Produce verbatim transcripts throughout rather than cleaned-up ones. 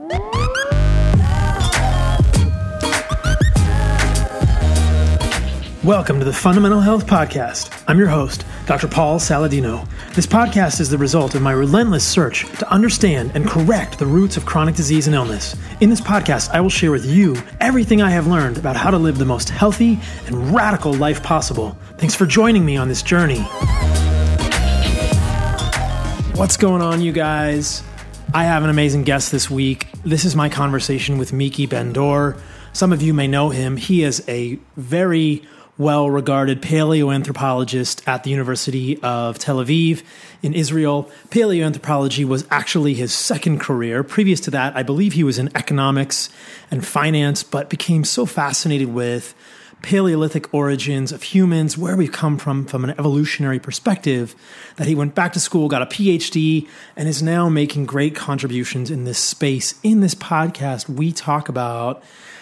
Welcome to the Fundamental Health Podcast. I'm your host, Doctor Paul Saladino. This podcast is the result of my relentless search to understand and correct the roots of chronic disease and illness. In this podcast, I will share with you everything I have learned about how to live the most healthy and radical life possible. Thanks for joining me on this journey. What's going on, you guys? I have an amazing guest this week. This is my conversation with Miki Ben-Dor. Some of you may know him. He is a very well-regarded paleoanthropologist at the University of Tel Aviv in Israel. Paleoanthropology was actually his second career. Previous to that, I believe he was in economics and finance, but became so fascinated with Paleolithic origins of humans, where we've come from from an evolutionary perspective, that he went back to school, got a P H D, and is now making great contributions in this space. In this podcast, we talk about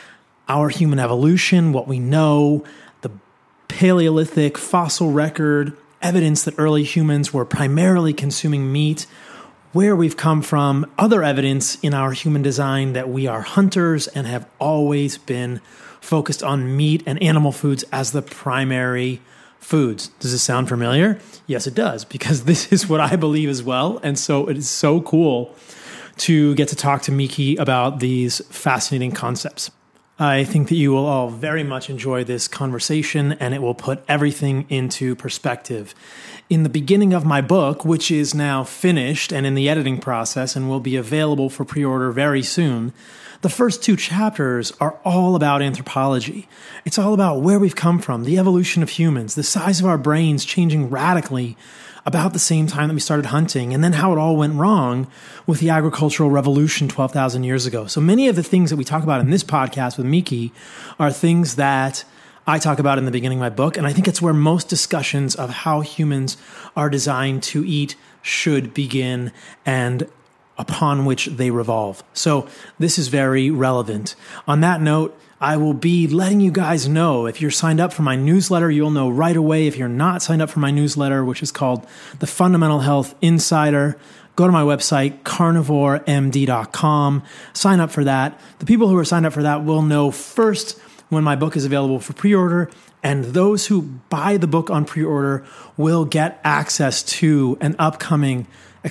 our human evolution, what we know, the Paleolithic fossil record, evidence that early humans were primarily consuming meat, where we've come from, other evidence in our human design that we are hunters and have always been focused on meat and animal foods as the primary foods. Does this sound familiar? Yes, it does, because this is what I believe as well. And so it is so cool to get to talk to Miki about these fascinating concepts. I think that you will all very much enjoy this conversation, and it will put everything into perspective. In the beginning of my book, which is now finished and in the editing process and will be available for pre-order very soon, the first two chapters are all about anthropology. It's all about where we've come from, the evolution of humans, the size of our brains changing radically about the same time that we started hunting, and then how it all went wrong with the agricultural revolution twelve thousand years ago. So many of the things that we talk about in this podcast with Miki are things that I talk about in the beginning of my book, and I think it's where most discussions of how humans are designed to eat should begin and upon which they revolve. So this is very relevant. On that note, I will be letting you guys know. If you're signed up for my newsletter, you'll know right away. If you're not signed up for my newsletter, which is called the Fundamental Health Insider, go to my website, carnivore m d dot com. Sign up for that. The people who are signed up for that will know first when my book is available for pre-order, and those who buy the book on pre-order will get access to an upcoming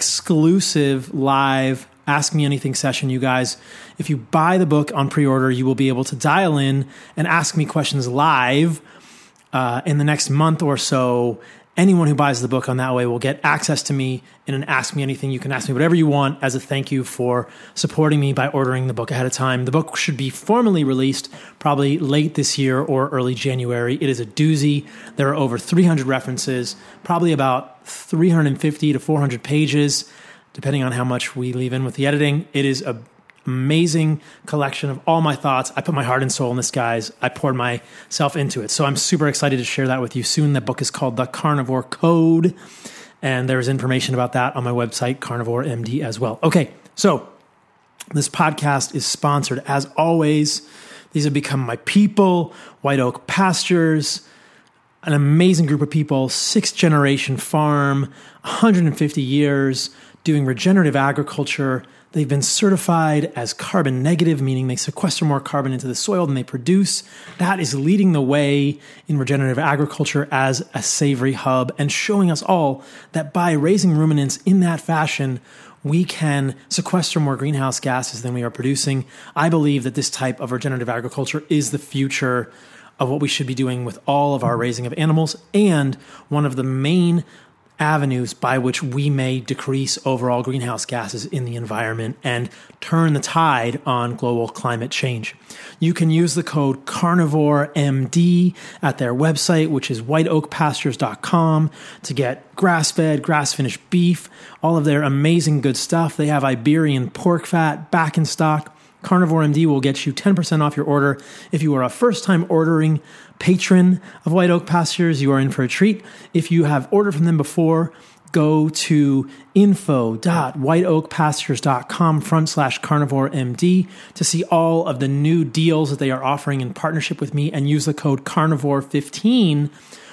exclusive live Ask Me Anything session. You guys, if you buy the book on pre-order, you will be able to dial in and ask me questions live uh, in the next month or so. Anyone who buys the book on that way will get access to me in an Ask Me Anything. You can ask me whatever you want as a thank you for supporting me by ordering the book ahead of time. The book should be formally released probably late this year or early January. It is a doozy. There are over three hundred references, probably about three hundred fifty to four hundred pages, depending on how much we leave in with the editing. It is an amazing collection of all my thoughts. I put my heart and soul in this, guys. I poured myself into it. So I'm super excited to share that with you soon. The book is called The Carnivore Code, and there's information about that on my website, Carnivore M D, as well. Okay, so this podcast is sponsored, as always. These have become my people, White Oak Pastures, an amazing group of people, sixth generation farm, one hundred fifty years, doing regenerative agriculture. They've been certified as carbon negative, meaning they sequester more carbon into the soil than they produce. That is leading the way in regenerative agriculture as a savory hub and showing us all that by raising ruminants in that fashion, we can sequester more greenhouse gases than we are producing. I believe that this type of regenerative agriculture is the future of what we should be doing with all of our raising of animals, and one of the main avenues by which we may decrease overall greenhouse gases in the environment and turn the tide on global climate change. You can use the code Carnivore M D at their website, which is white oak pastures dot com, to get grass-fed, grass-finished beef, all of their amazing good stuff. They have Iberian pork fat back in stock. Carnivore M D will get you ten percent off your order. If you are a first-time ordering patron of White Oak Pastures, you are in for a treat. If you have ordered from them before, go to info dot white oak pastures dot com front slash carnivore M D to see all of the new deals that they are offering in partnership with me, and use the code carnivore fifteen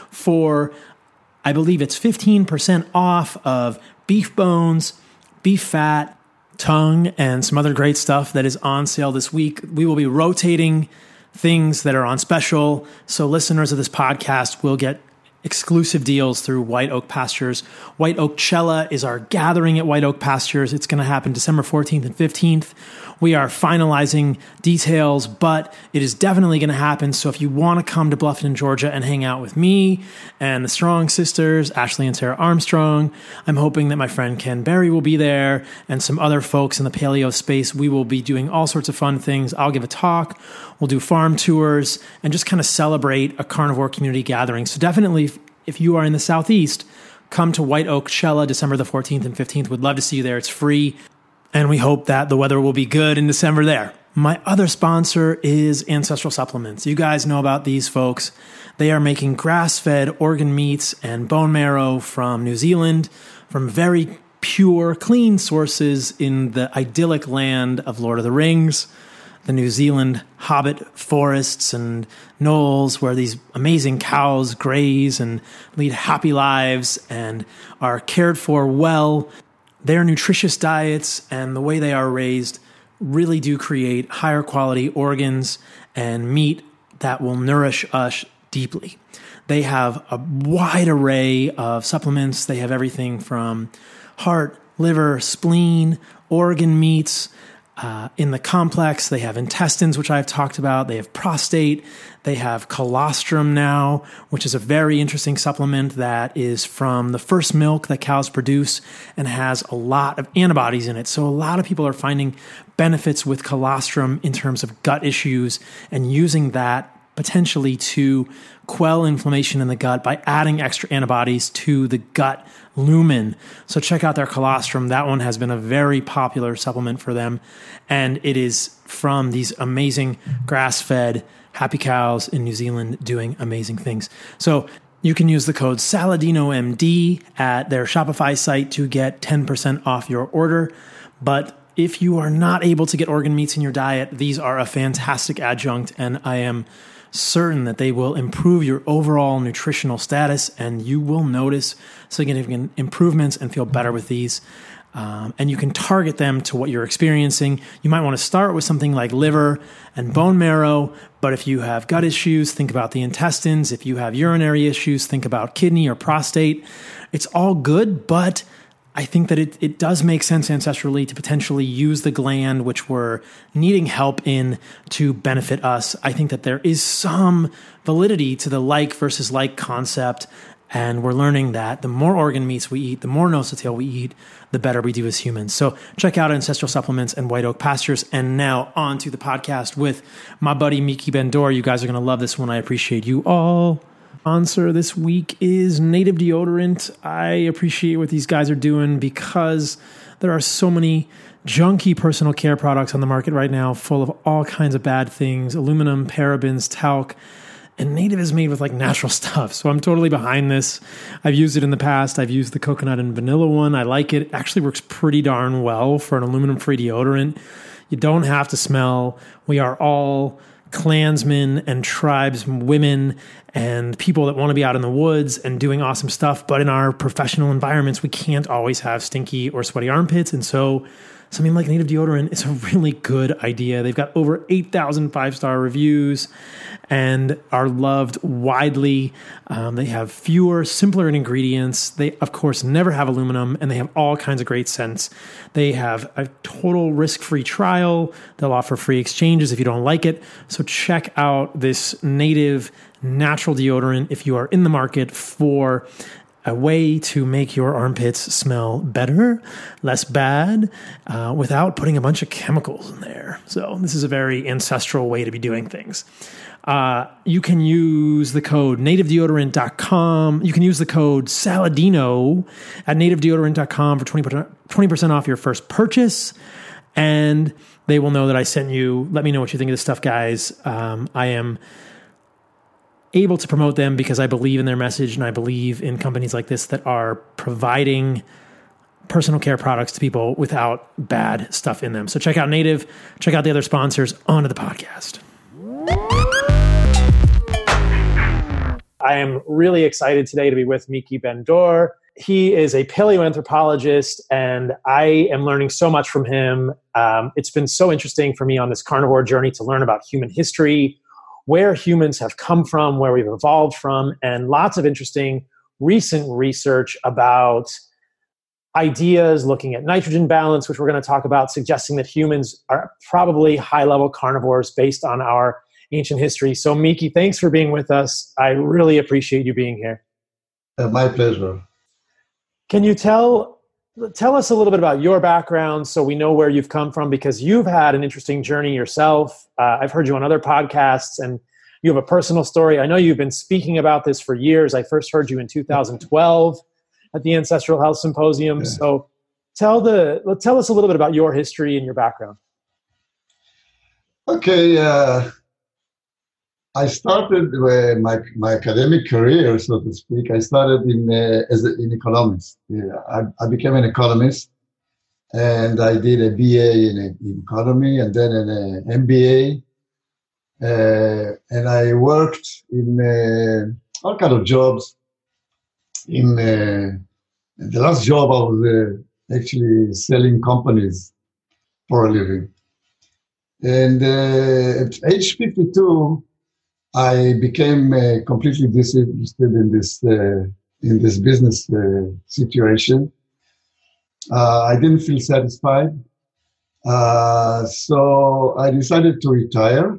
for, I believe it's fifteen percent off of beef bones, beef fat, tongue, and some other great stuff that is on sale this week. We will be rotating things that are on special, so listeners of this podcast will get exclusive deals through White Oak Pastures. White Oak Cella is our gathering at White Oak Pastures. It's going to happen December fourteenth and fifteenth. We are finalizing details, but it is definitely going to happen. So if you want to come to Bluffton, Georgia and hang out with me and the Strong sisters, Ashley and Sarah Armstrong, I'm hoping that my friend Ken Berry will be there and some other folks in the paleo space. We will be doing all sorts of fun things. I'll give a talk. We'll do farm tours and just kind of celebrate a carnivore community gathering. So definitely, if you are in the Southeast, come to White Oak Cella December the fourteenth and fifteenth. We'd love to see you there. It's free. And we hope that the weather will be good in December there. My other sponsor is Ancestral Supplements. You guys know about these folks. They are making grass-fed organ meats and bone marrow from New Zealand, from very pure, clean sources in the idyllic land of Lord of the Rings, the New Zealand hobbit forests and knolls where these amazing cows graze and lead happy lives and are cared for well. Their nutritious diets and the way they are raised really do create higher quality organs and meat that will nourish us deeply. They have a wide array of supplements. They have everything from heart, liver, spleen, organ meats. Uh, in the complex, they have intestines, which I've talked about. They have prostate. They have colostrum now, which is a very interesting supplement that is from the first milk that cows produce and has a lot of antibodies in it. So a lot of people are finding benefits with colostrum in terms of gut issues and using that potentially to quell inflammation in the gut by adding extra antibodies to the gut lumen. So check out their colostrum. That one has been a very popular supplement for them. And it is from these amazing grass-fed happy cows in New Zealand doing amazing things. So you can use the code SALADINOMD at their Shopify site to get ten percent off your order. But if you are not able to get organ meats in your diet, these are a fantastic adjunct, and I am certain that they will improve your overall nutritional status, and you will notice significant improvements and feel better with these. Um, and you can target them to what you're experiencing. You might want to start with something like liver and bone marrow, but if you have gut issues, think about the intestines. If you have urinary issues, think about kidney or prostate. It's all good, but I think that it, it does make sense ancestrally to potentially use the gland, which we're needing help in, to benefit us. I think that there is some validity to the like versus like concept, and we're learning that the more organ meats we eat, the more nose-to-tail we eat, the better we do as humans. So check out Ancestral Supplements and White Oak Pastures. And now on to the podcast with my buddy Miki Ben-Dor. You guys are going to love this one. I appreciate you all. Sponsor this week is Native Deodorant. I appreciate what these guys are doing because there are so many junky personal care products on the market right now full of all kinds of bad things, aluminum, parabens, talc, and Native is made with like natural stuff. So I'm totally behind this. I've used it in the past. I've used the coconut and vanilla one. I like it. It actually works pretty darn well for an aluminum-free deodorant. You don't have to smell. We are all clansmen and tribes, women, and people that want to be out in the woods and doing awesome stuff. But in our professional environments, we can't always have stinky or sweaty armpits. And so something like Native Deodorant is a really good idea. They've got over eight thousand five-star reviews and are loved widely. Um, they have fewer, simpler ingredients. They, of course, never have aluminum, and they have all kinds of great scents. They have a total risk-free trial. They'll offer free exchanges if you don't like it. So check out this Native natural deodorant if you are in the market for a way to make your armpits smell better, less bad, uh, without putting a bunch of chemicals in there. So this is a very ancestral way to be doing things. Uh, you can use the code native deodorant dot com. You can use the code Saladino at native deodorant dot com for twenty percent off your first purchase. And they will know that I sent you. Let me know what you think of this stuff, guys. Um, I am able to promote them because I believe in their message, and I believe in companies like this that are providing personal care products to people without bad stuff in them. So check out Native, check out the other sponsors. On to the podcast. I am really excited today to be with Miki Ben-Dor. He is a paleoanthropologist, and I am learning so much from him. Um, it's been so interesting for me on this carnivore journey to learn about human history, where humans have come from, where we've evolved from, and lots of interesting recent research about ideas looking at nitrogen balance, which we're going to talk about, suggesting that humans are probably high-level carnivores based on our ancient history. So, Miki, thanks for being with us. I really appreciate you being here. Uh, my pleasure. Can you tell tell us a little bit about your background so we know where you've come from? Because you've had an interesting journey yourself. Uh, I've heard you on other podcasts, and you have a personal story. I know you've been speaking about this for years. I first heard you in two thousand twelve at the Ancestral Health Symposium. Yeah. So tell the tell us a little bit about your history and your background. Okay. Uh, I started uh, my my academic career, so to speak. I started in uh, as a, in economics. Yeah, I, I became an economist, and I did a B A in, in economy, and then an uh, M B A. Uh, and I worked in uh, all kind of jobs. In uh, the last job, I was uh, actually selling companies for a living. And uh, at age fifty-two, I became uh, completely disinterested in this uh, in this business uh, situation. Uh, I didn't feel satisfied, uh, so I decided to retire.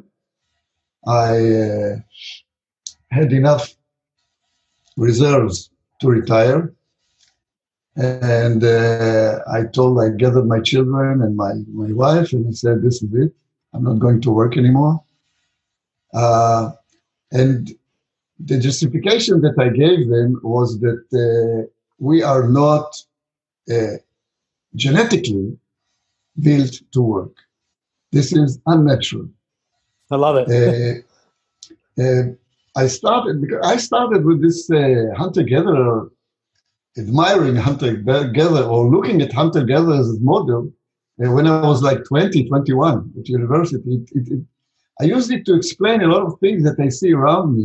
I uh, had enough reserves to retire, and uh, I told, I gathered my children and my my wife, and I said, "This is it. I'm not going to work anymore." Uh, And the justification that I gave them was that uh, we are not uh, genetically built to work. This is unnatural. I love it. uh, uh, I started because I started with this uh, hunter-gatherer, admiring hunter-gatherer or looking at hunter-gatherers as model uh, when I was like twenty, twenty-one at university. It, it, it, I used it to explain a lot of things that I see around me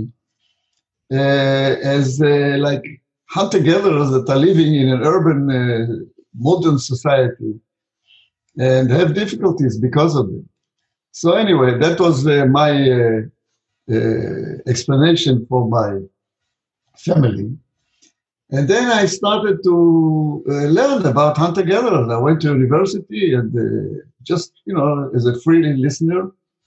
uh, as uh, like hunter-gatherers that are living in an urban, uh, modern society and have difficulties because of it. So anyway, that was uh, my uh, uh, explanation for my family. And then I started to uh, learn about hunter-gatherers. I went to university and uh, just, you know, as a free listener.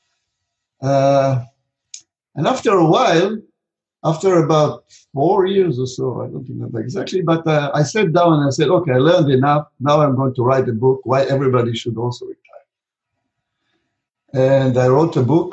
Uh, and after a while, after about four years or so, I don't remember exactly, but uh, I sat down and I said, okay, I learned enough. Now I'm going to write a book, Why Everybody Should Also Retire. And I wrote a book,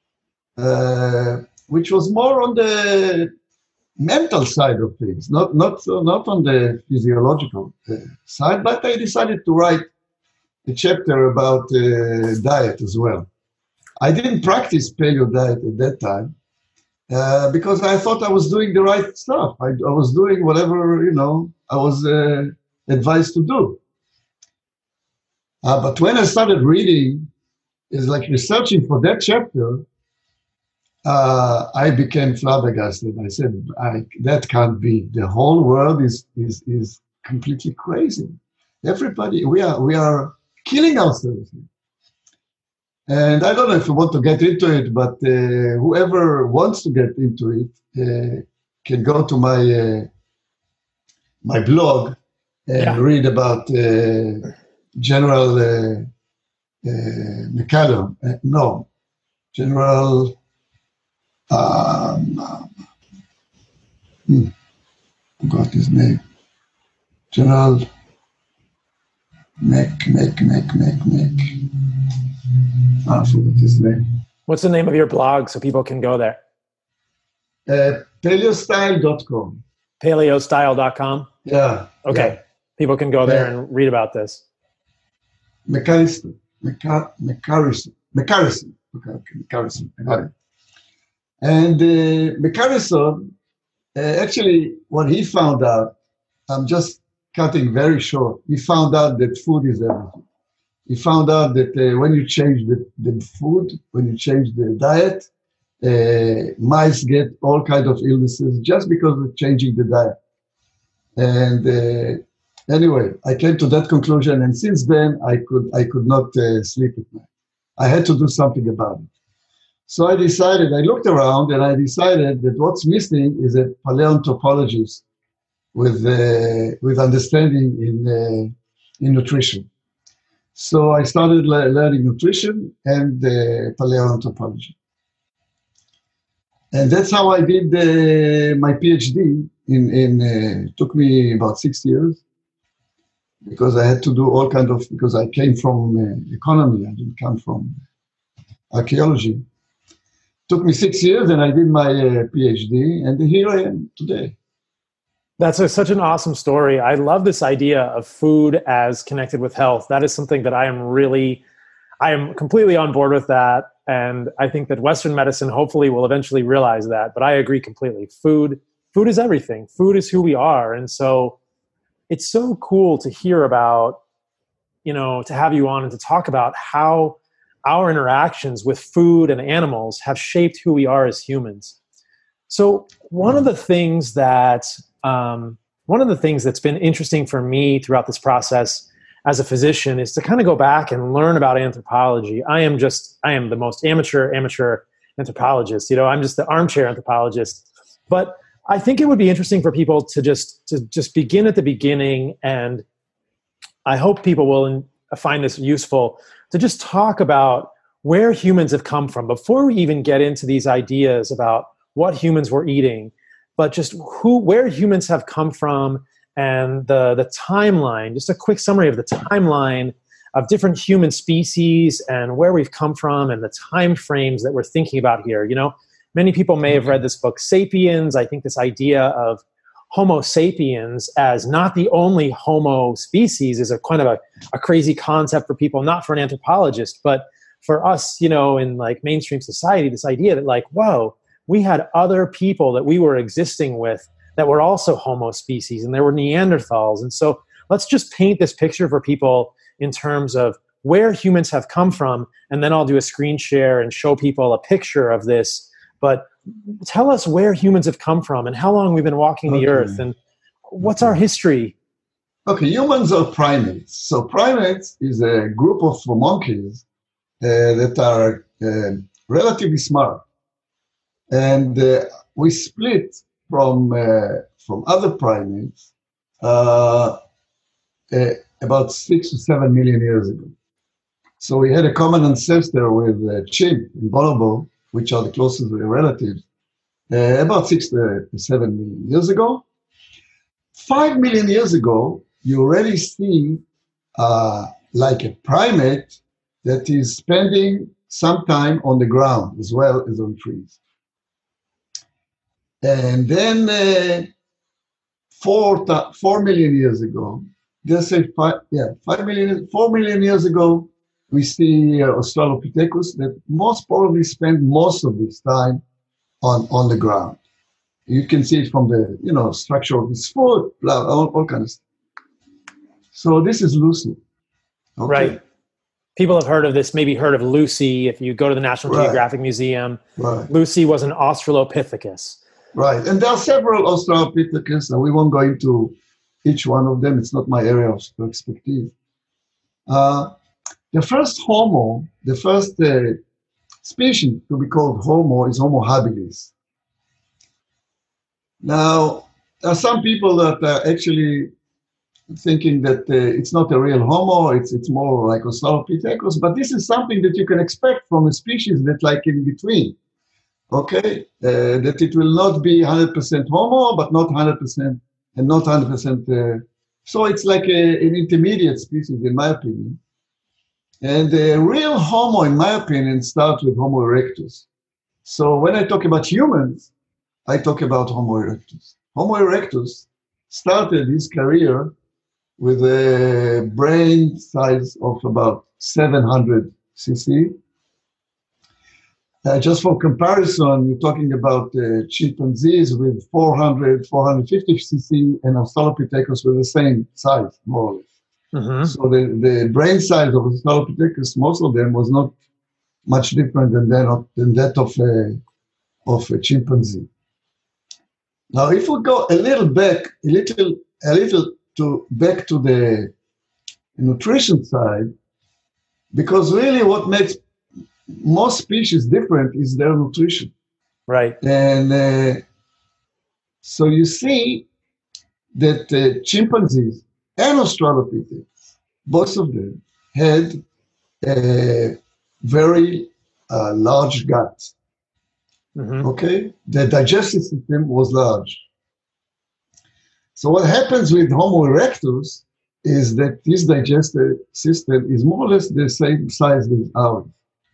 uh, which was more on the mental side of things, not, not, not on the physiological uh, side, but I decided to write a chapter about uh, diet as well. I didn't practice paleo diet at that time uh, because I thought I was doing the right stuff. I, I was doing whatever, you know, I was uh, advised to do. Uh, but when I started reading, is like researching for that chapter, uh, I became flabbergasted. I said, I, that can't be. The whole world is is is completely crazy. Everybody, we are we are killing ourselves. And I don't know if you want to get into it, but uh, whoever wants to get into it uh, can go to my uh, my blog and yeah. read about uh, General uh, uh, McCallum. Uh, no, General. Um, hmm, forgot his name. General Mac Mac Mac Mac Mac. I forgot his name. What's the name of your blog so people can go there? Uh, paleostyle dot com. paleostyle dot com? Yeah. Okay. Yeah. People can go there yeah. and read about this. McCarrison. McCarrison. McCarrison. McCarrison. Okay. And uh, McCarrison, uh, actually, what he found out, I'm just cutting very short, he found out that food is everything. He found out that uh, when you change the, the food, when you change the diet, uh, mice get all kinds of illnesses just because of changing the diet. And uh, anyway, I came to that conclusion, and since then I could I could not uh, sleep at night. I had to do something about it. So I decided, I looked around, and I decided that what's missing is a paleoanthropologist with uh, with understanding in uh, in nutrition. So I started le- learning nutrition and uh, paleoanthropology. And that's how I did uh, my PhD. In, in uh, took me about six years because I had to do all kind of, because I came from uh, economy, I didn't come from archaeology. Took me six years and I did my uh, PhD, and here I am today. That's a, such an awesome story. I love this idea of food as connected with health. That is something that I am really, I am completely on board with that. And I think that Western medicine hopefully will eventually realize that. But I agree completely. Food, food is everything. Food is who we are. And so it's so cool to hear about, you know, to have you on and to talk about how our interactions with food and animals have shaped who we are as humans. So one of the things that, um, one of the things that's been interesting for me throughout this process as a physician is to kind of go back and learn about anthropology. I am just, I am the most amateur, amateur anthropologist. You know, I'm just the armchair anthropologist. But I think it would be interesting for people to just, to just begin at the beginning, and I hope people will find this useful, to just talk about where humans have come from before we even get into these ideas about what humans were eating, but just who, where humans have come from, and the, the timeline, just a quick summary of the timeline of different human species and where we've come from and the time frames that we're thinking about here. You know, many people may have read this book, Sapiens. I think this idea of Homo sapiens as not the only Homo species is a kind of a, a crazy concept for people, not for an anthropologist, but for us, you know, in like mainstream society, this idea that like, whoa, we had other people that we were existing with that were also Homo species, and there were Neanderthals. And so let's just paint this picture for people in terms of where humans have come from, and then I'll do a screen share and show people a picture of this. But tell us where humans have come from and how long we've been walking the Okay. earth, and what's Okay. our history? Okay, humans are primates. So primates is a group of monkeys uh, that are uh, relatively smart. And uh, we split from uh, from other primates uh, uh, about six to seven million years ago. So we had a common ancestor with uh, chimp and bonobo, which are the closest relatives, uh, about six to seven million years ago. Five million years ago, you already see uh, like a primate that is spending some time on the ground as well as on trees. And then uh, four, four million years ago, just say five, yeah, five million, four million years ago, we see uh, Australopithecus that most probably spent most of this time on, on the ground. You can see it from the, you know, structure of his foot, blah, all, all kinds of stuff. So this is Lucy. Okay. Right. People have heard of this, maybe heard of Lucy. If you go to the National Right. Geographic Museum, Right. Lucy was an Australopithecus. Right. And there are several Australopithecus, and we won't go into each one of them. It's not my area of expertise. Uh, the first Homo, the first uh, species to be called Homo is Homo habilis. Now, there are some people that are actually thinking that uh, it's not a real Homo, it's it's more like Australopithecus, but this is something that you can expect from a species that like in between. Okay, uh, that it will not be one hundred percent Homo, but not one hundred percent, and not one hundred percent. Uh, so it's like a, an intermediate species, in my opinion. And the real Homo, in my opinion, starts with Homo erectus. So when I talk about humans, I talk about Homo erectus. Homo erectus started his career with a brain size of about seven hundred c c. Uh, just for comparison, you're talking about uh, chimpanzees with four hundred, four hundred fifty c c and Australopithecus with the same size, more or less. Mm-hmm. So the, the brain size of Australopithecus, most of them, was not much different than that of, than that of, a, of a chimpanzee. Now, if we go a little back, a little a little to back to the nutrition side, because really what makes most species different is their nutrition. Right. And uh, so you see that uh, chimpanzees and Australopithecus, both of them, had a very uh, large gut. Mm-hmm. Okay? The digestive system was large. So what happens with Homo erectus is that this digestive system is more or less the same size as ours.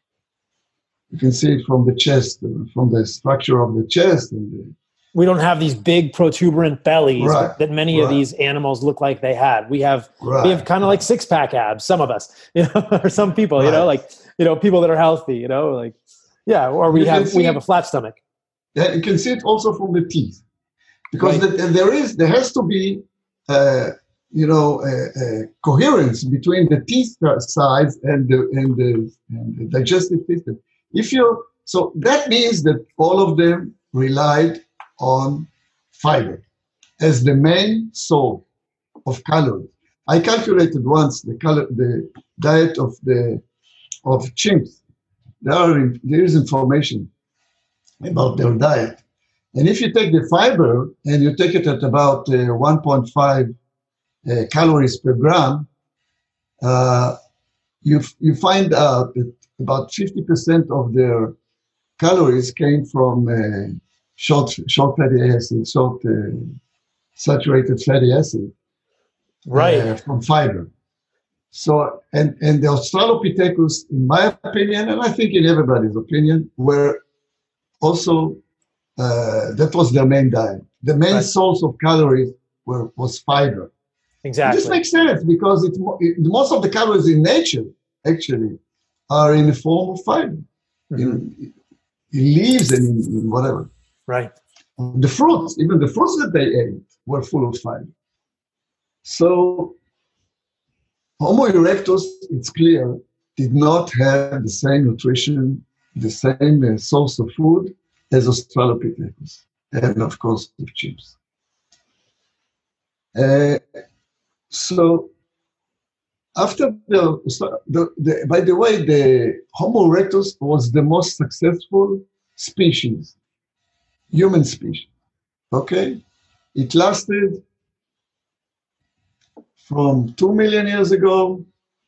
You can see it from the chest, from the structure of the chest. And the, we don't have these big protuberant bellies right, that many right. of these animals look like they had. We have right, we have kind of like six pack abs, some of us, you know, or some people, right. you know, like you know, people that are healthy, you know, like yeah, or we you have we have a flat stomach. Yeah, you can see it also from the teeth, because right. the, there is there has to be uh, you know a, a coherence between the teeth size and the and the, and the digestive system. If you so that means that all of them relied on fiber as the main source of calories. I calculated once the cal- the diet of the of chimps. There are there is information about their diet, and if you take the fiber and you take it at about uh, one point five uh, calories per gram, uh, you you find out that about fifty percent of their calories came from uh, short short fatty acid, short uh, saturated fatty acid, right, uh, from fiber. So, and, and the Australopithecus, in my opinion, and I think in everybody's opinion, were also, uh, that was their main diet. The main right. source of calories were, was fiber. Exactly. And this makes sense because it, it, most of the calories in nature, actually, are in the form of fiber, mm-hmm. in, in leaves and in, in whatever. Right. The fruits, even the fruits that they ate, were full of fiber. So, Homo erectus, it's clear, did not have the same nutrition, the same uh, source of food as Australopithecus, and of course, the chimps. Uh, so, after the, the, the, by the way, the Homo erectus was the most successful species, human species. Okay, it lasted from two million years ago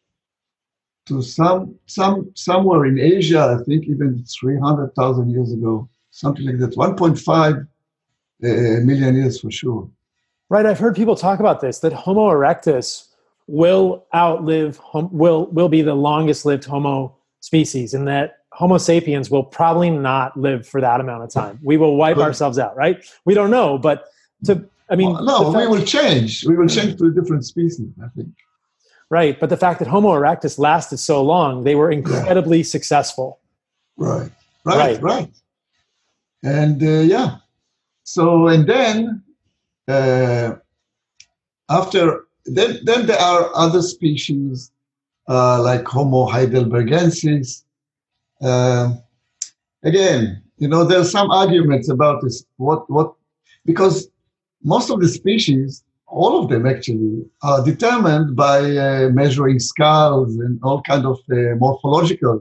to some some somewhere in Asia, I think even three hundred thousand years ago, something like that, one point five uh, million years for sure. Right, I've heard people talk about this, that Homo erectus will outlive, will will be the longest lived Homo species, and that Homo sapiens will probably not live for that amount of time. We will wipe but, ourselves out, right? We don't know, but to, I mean... Well, no, we will change. We will change to a different species, I think. Right, but the fact that Homo erectus lasted so long, they were incredibly yeah. successful. Right, right, right. right. And uh, yeah, so, and then, uh, after, then, then there are other species, uh, like Homo heidelbergensis. Uh, again, you know, there's some arguments about this, what, what, because most of the species, all of them actually, are determined by uh, measuring skulls and all kind of uh, morphological,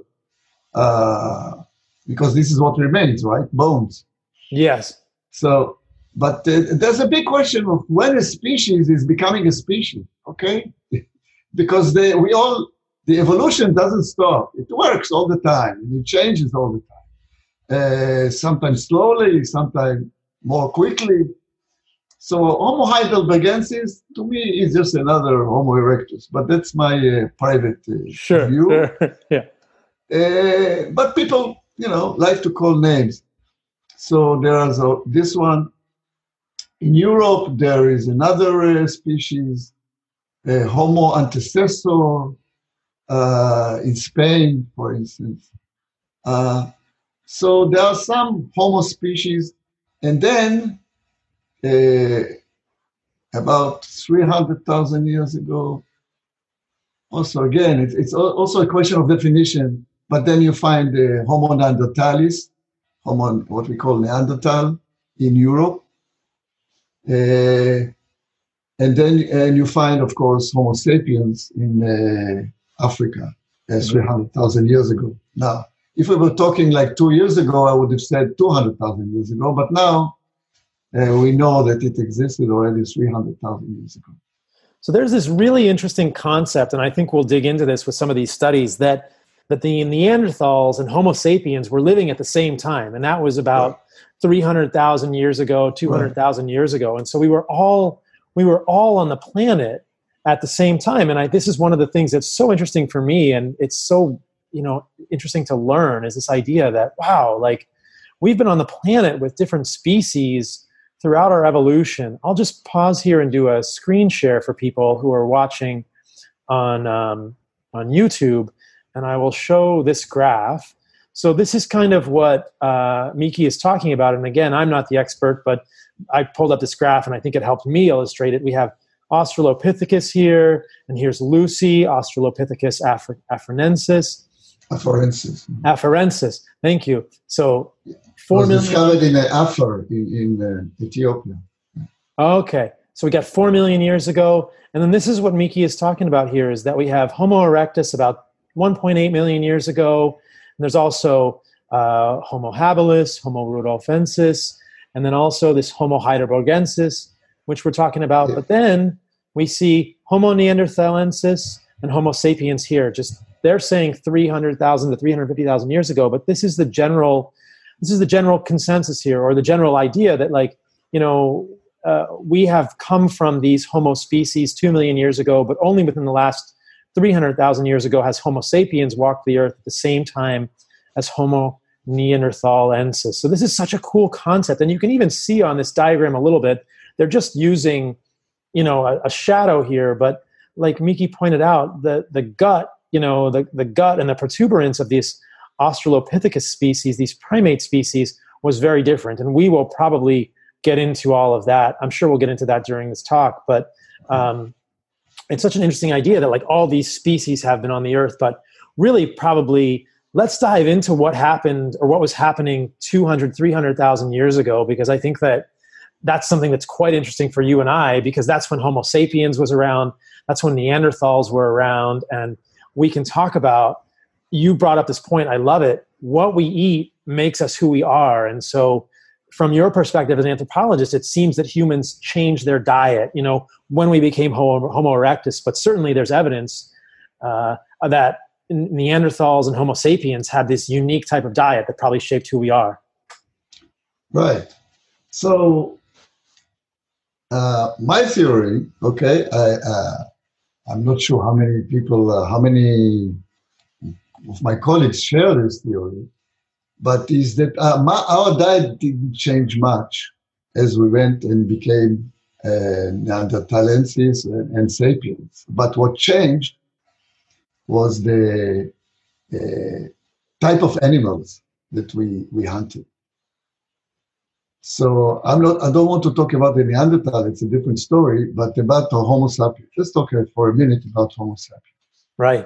uh, because this is what remains, right? Bones. Yes. So, but uh, there's a big question of when a species is becoming a species, okay? Because they, we all, the evolution doesn't stop. It works all the time, and it changes all the time. Uh, sometimes slowly, sometimes more quickly. So Homo heidelbergensis, to me, is just another Homo erectus, but that's my uh, private uh, sure, view. Sure. yeah. Uh, but people, you know, like to call names. So there is a, this one. In Europe, there is another uh, species, uh, Homo antecessor, uh, in Spain, for instance. Uh, so there are some Homo species, and then Uh, about three hundred thousand years ago. Also, again, it, it's also a question of definition, but then you find uh, Homo neanderthalis, Homo, what we call Neanderthal, in Europe. Uh, and then and you find, of course, Homo sapiens in uh, Africa uh, three hundred thousand years ago. Now, if we were talking like two years ago, I would have said two hundred thousand years ago, but now uh, we know that it existed already three hundred thousand years ago. So there's this really interesting concept, and I think we'll dig into this with some of these studies, that that the Neanderthals and Homo sapiens were living at the same time, and that was about right. three hundred thousand years ago, two hundred thousand right. years ago, and so we were all we were all on the planet at the same time. And I, this is one of the things that's so interesting for me, and it's so you know interesting to learn, is this idea that wow, like we've been on the planet with different species throughout our evolution. I'll just pause here and do a screen share for people who are watching on um, on YouTube, and I will show this graph. So this is kind of what uh, Miki is talking about. And again, I'm not the expert, but I pulled up this graph, and I think it helped me illustrate it. We have Australopithecus here, and here's Lucy, Australopithecus afri- afarensis. Afarensis. Afarensis. Thank you. So four million. Discovered in Afar in, in uh, Ethiopia. Okay. So we got four million years ago. And then this is what Miki is talking about here, is that we have Homo erectus about one point eight million years ago. And there's also uh, Homo habilis, Homo rudolfensis, and then also this Homo heidelbergensis, which we're talking about. Yeah. But then we see Homo neanderthalensis and Homo sapiens here. Just they're saying three hundred thousand to three hundred fifty thousand years ago. But this is the general This is the general consensus here, or the general idea that, like, you know, uh, we have come from these Homo species two million years ago, but only within the last three hundred thousand years ago has Homo sapiens walked the earth at the same time as Homo neanderthalensis. So this is such a cool concept. And you can even see on this diagram a little bit, they're just using, you know, a, a shadow here. But like Miki pointed out, the, the gut, you know, the, the gut and the protuberance of these Australopithecus species, these primate species, was very different. And we will probably get into all of that. I'm sure we'll get into that during this talk. But um, it's such an interesting idea that like all these species have been on the earth. But really, probably, let's dive into what happened or what was happening two hundred, three hundred thousand years ago, because I think that that's something that's quite interesting for you and I, because that's when Homo sapiens was around. That's when Neanderthals were around. And we can talk about, you brought up this point, I love it, what we eat makes us who we are. And so from your perspective as an anthropologist, it seems that humans changed their diet, you know, when we became Homo, Homo erectus. But certainly there's evidence uh, that Neanderthals and Homo sapiens had this unique type of diet that probably shaped who we are. Right. So uh, my theory, okay, I, uh, I'm not sure how many people, uh, how many of my colleagues share this theory, but is that uh, my, our diet didn't change much as we went and became uh, Neanderthalensis and, and sapiens. But what changed was the uh, type of animals that we, we hunted. So I'm not, I don't want to talk about the Neanderthal, it's a different story, but about the Homo sapiens. Let's talk for a minute about Homo sapiens. Right.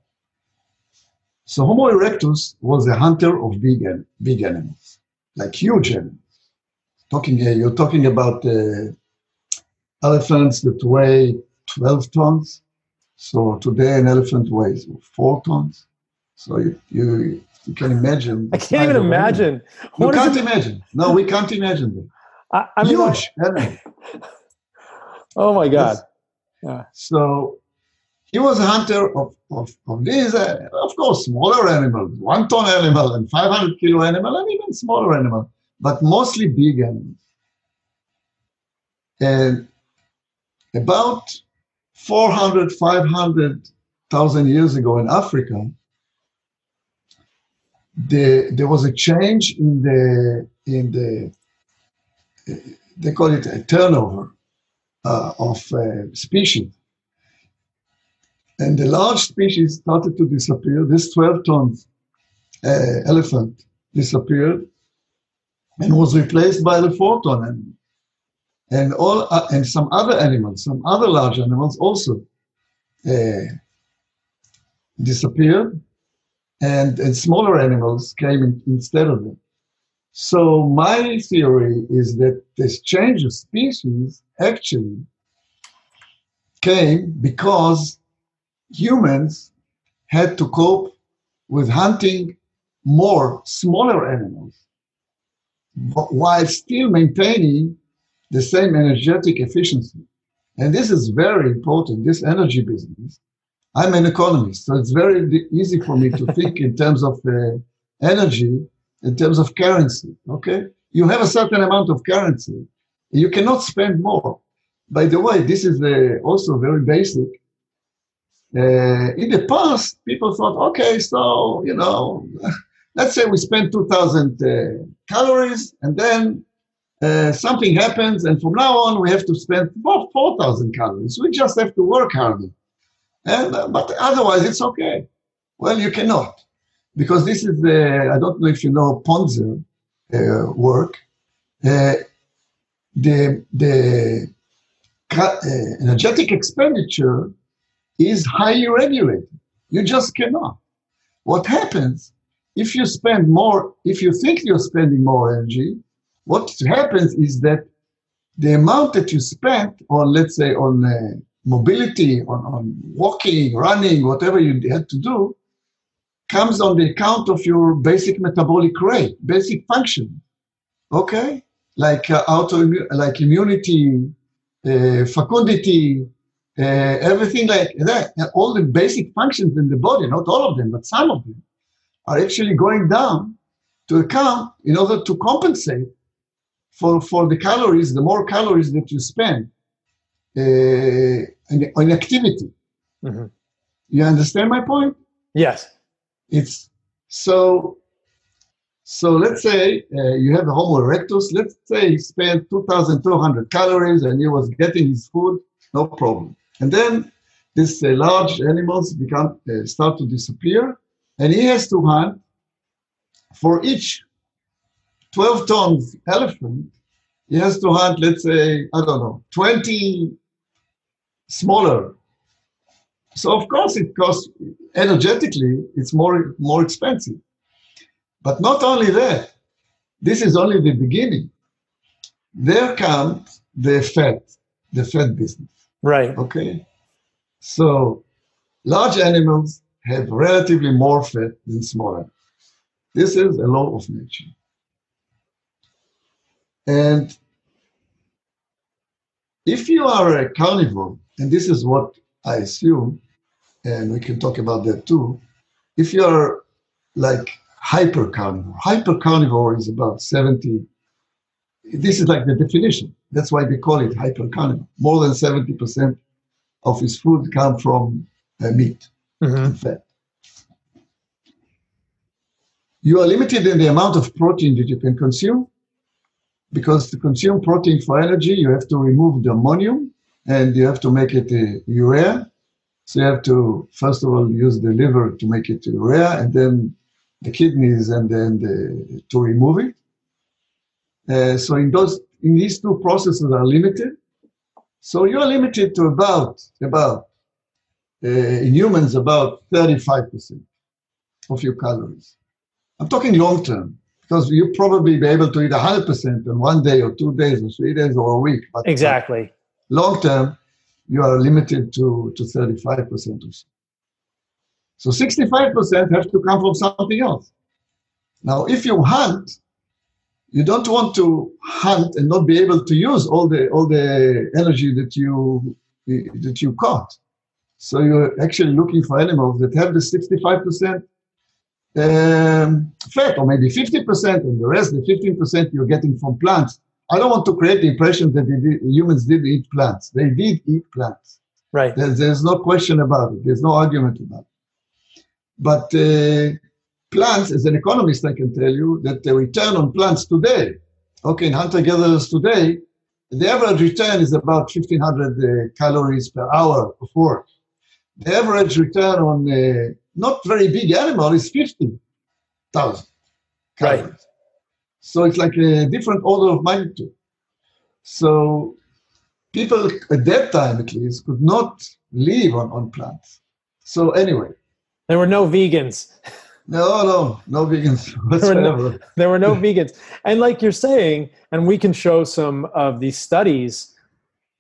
So Homo erectus was a hunter of big, big animals, like huge animals. Talking, uh, you're talking about uh, elephants that weigh twelve tons. So today an elephant weighs four tons. So you you, you can imagine. I can't even imagine. You can't imagine. No, we can't imagine them. I, I mean, huge animal. Oh my God. Yes. Yeah. So he was a hunter of, of, of these, uh, of course, smaller animals, one ton animal and five hundred kilo animal, and even smaller animal, but mostly big animals. And about four hundred, five hundred thousand years ago in Africa, the, there was a change in the, in the uh, they call it a turnover uh, of uh, species. And the large species started to disappear. This twelve ton uh, elephant disappeared and was replaced by the four ton animal. And all uh, and some other animals, some other large animals also uh, disappeared, and, and smaller animals came in, instead of them. So my theory is that this change of species actually came because humans had to cope with hunting more smaller animals while still maintaining the same energetic efficiency. And this is very important, this energy business. I'm an economist, so it's very easy for me to think in terms of uh, energy, in terms of currency, okay? You have a certain amount of currency. You cannot spend more. By the way, this is uh, also very basic. Uh, in the past, people thought, okay, so, you know, let's say we spend two thousand uh, calories, and then uh, something happens, and from now on, we have to spend four thousand calories. We just have to work harder. And, uh, but otherwise, it's okay. Well, you cannot. Because this is the, I don't know if you know Ponzer uh, work. Uh, the the uh, energetic expenditure is highly regulated. You just cannot. What happens if you spend more, if you think you're spending more energy, what happens is that the amount that you spent on, let's say, on uh, mobility, on, on walking, running, whatever you had to do, comes on the account of your basic metabolic rate, basic function, okay? Like uh, auto, like immunity, uh, fecundity, uh, everything like that. All the basic functions in the body, not all of them, but some of them, are actually going down to account in order to compensate for, for the calories, the more calories that you spend uh, in, in activity. Mm-hmm. You understand my point? Yes. It's so, so let's say uh, you have a Homo erectus, let's say he spent two thousand two hundred calories and he was getting his food, no problem. And then these uh, large animals become, uh, start to disappear, and he has to hunt for each twelve tons elephant. He has to hunt, let's say, I don't know, twenty smaller. So of course it costs, energetically, it's more, more expensive. But not only that, this is only the beginning. There comes the fat, the fat business. Right. Okay. So large animals have relatively more fat than small animals. This is a law of nature. And if you are a carnivore, and this is what I assume, and we can talk about that too, if you're like hyper-carnivore, hyper-carnivore is about seventy, this is like the definition. That's why they call it hyper-carnivore. More than seventy percent of his food comes from uh, meat mm-hmm. and fat. You are limited in the amount of protein that you can consume, because to consume protein for energy, you have to remove the ammonium and you have to make it uh, urea. So you have to, first of all, use the liver to make it urea, and then the kidneys, and then the, to remove it. Uh, so in those, in these two processes are limited. So you're limited to about, about uh, in humans, about thirty-five percent of your calories. I'm talking long term, because you probably be able to eat one hundred percent in one day or two days or three days or a week. But exactly. Long term, you are limited to, to thirty-five percent or so. So sixty-five percent have to come from something else. Now, if you hunt, you don't want to hunt and not be able to use all the all the energy that you that you caught. So you're actually looking for animals that have the sixty-five percent um, fat, or maybe fifty percent, and the rest, the fifteen percent, you're getting from plants. I don't want to create the impression that they did, humans did eat plants. They did eat plants. Right. There's, there's no question about it. There's no argument about it. But uh, plants, as an economist, I can tell you that the return on plants today, okay, in hunter-gatherers today, the average return is about fifteen hundred uh, calories per hour of work. The average return on uh, not very big animal is fifty thousand calories. Right. So it's like a different order of magnitude. So people at that time, at least, could not live on, on plants. So anyway. There were no vegans. No, no, no vegans whatsoever. There were no, there were no vegans. And like you're saying, and we can show some of these studies,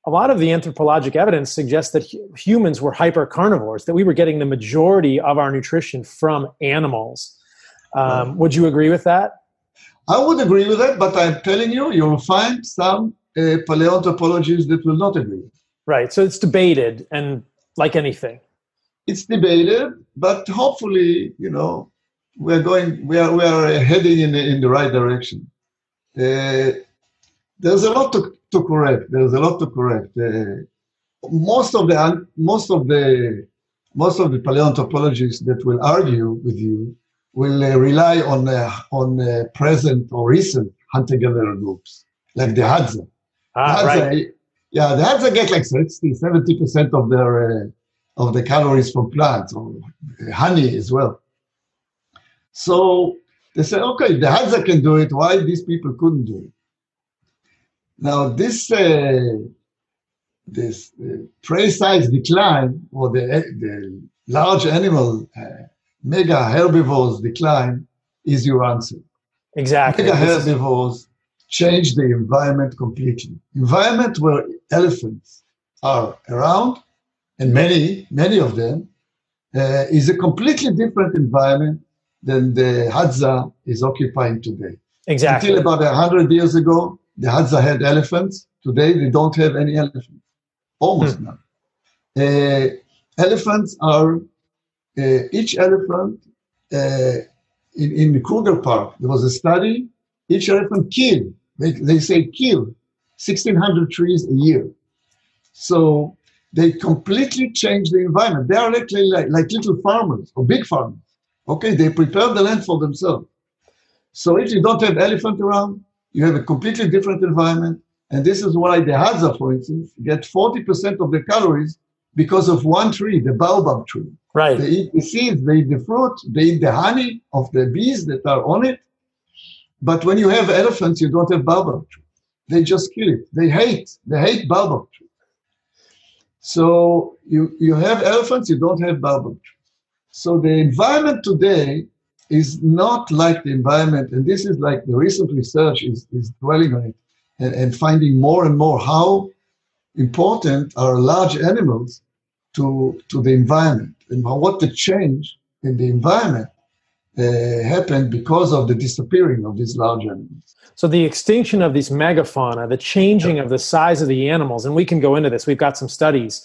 a lot of the anthropologic evidence suggests that hu- humans were hyper carnivores, that we were getting the majority of our nutrition from animals. Um, right. Would you agree with that? I would agree with that, but I'm telling you, you'll find some uh, paleoanthropologists that will not agree. Right. So it's debated, and like anything. It's debated, but hopefully, you know, we're going, we are, we are heading in the, in the right direction. Uh, there's a lot to, to correct. There's a lot to correct. Uh, most of the most of the most of the paleoanthropologists that will argue with you will uh, rely on uh, on uh, present or recent hunter-gatherer groups, like the Hadza. Ah, the Hadza right. Yeah, the Hadza get like sixty, seventy percent of their uh, of the calories from plants, or honey as well. So they say, okay, the Hadza can do it. Why these people couldn't do it? Now, this uh, this uh, prey size decline, or the the large animal uh, mega herbivores decline, is your answer. Exactly. Mega herbivores change the environment completely. Environment where elephants are around, and many, many of them, uh, is a completely different environment than the Hadza is occupying today. Exactly. Until about a hundred years ago, the Hadza had elephants. Today, they don't have any elephants. Almost hmm. none. Uh, elephants are, uh, each elephant, uh, in, in the Kruger Park, there was a study, each elephant killed, they, they say killed, sixteen hundred trees a year. So they completely changed the environment. They are actually like, like little farmers or big farmers. Okay, they prepare the land for themselves. So if you don't have elephant around, you have a completely different environment. And this is why the Hadza, for instance, get forty percent of the calories because of one tree, the baobab tree. Right. They eat the seeds, they eat the fruit, they eat the honey of the bees that are on it. But when you have elephants, you don't have baobab trees. They just kill it. They hate, they hate baobab trees. So you, you have elephants, you don't have baobab trees. So the environment today is not like the environment, and this is like the recent research is, is dwelling on it and, and finding more and more how important are large animals to, to the environment, and what the change in the environment uh, happened because of the disappearing of these large animals. So the extinction of these megafauna, the changing of the size of the animals, and we can go into this, we've got some studies,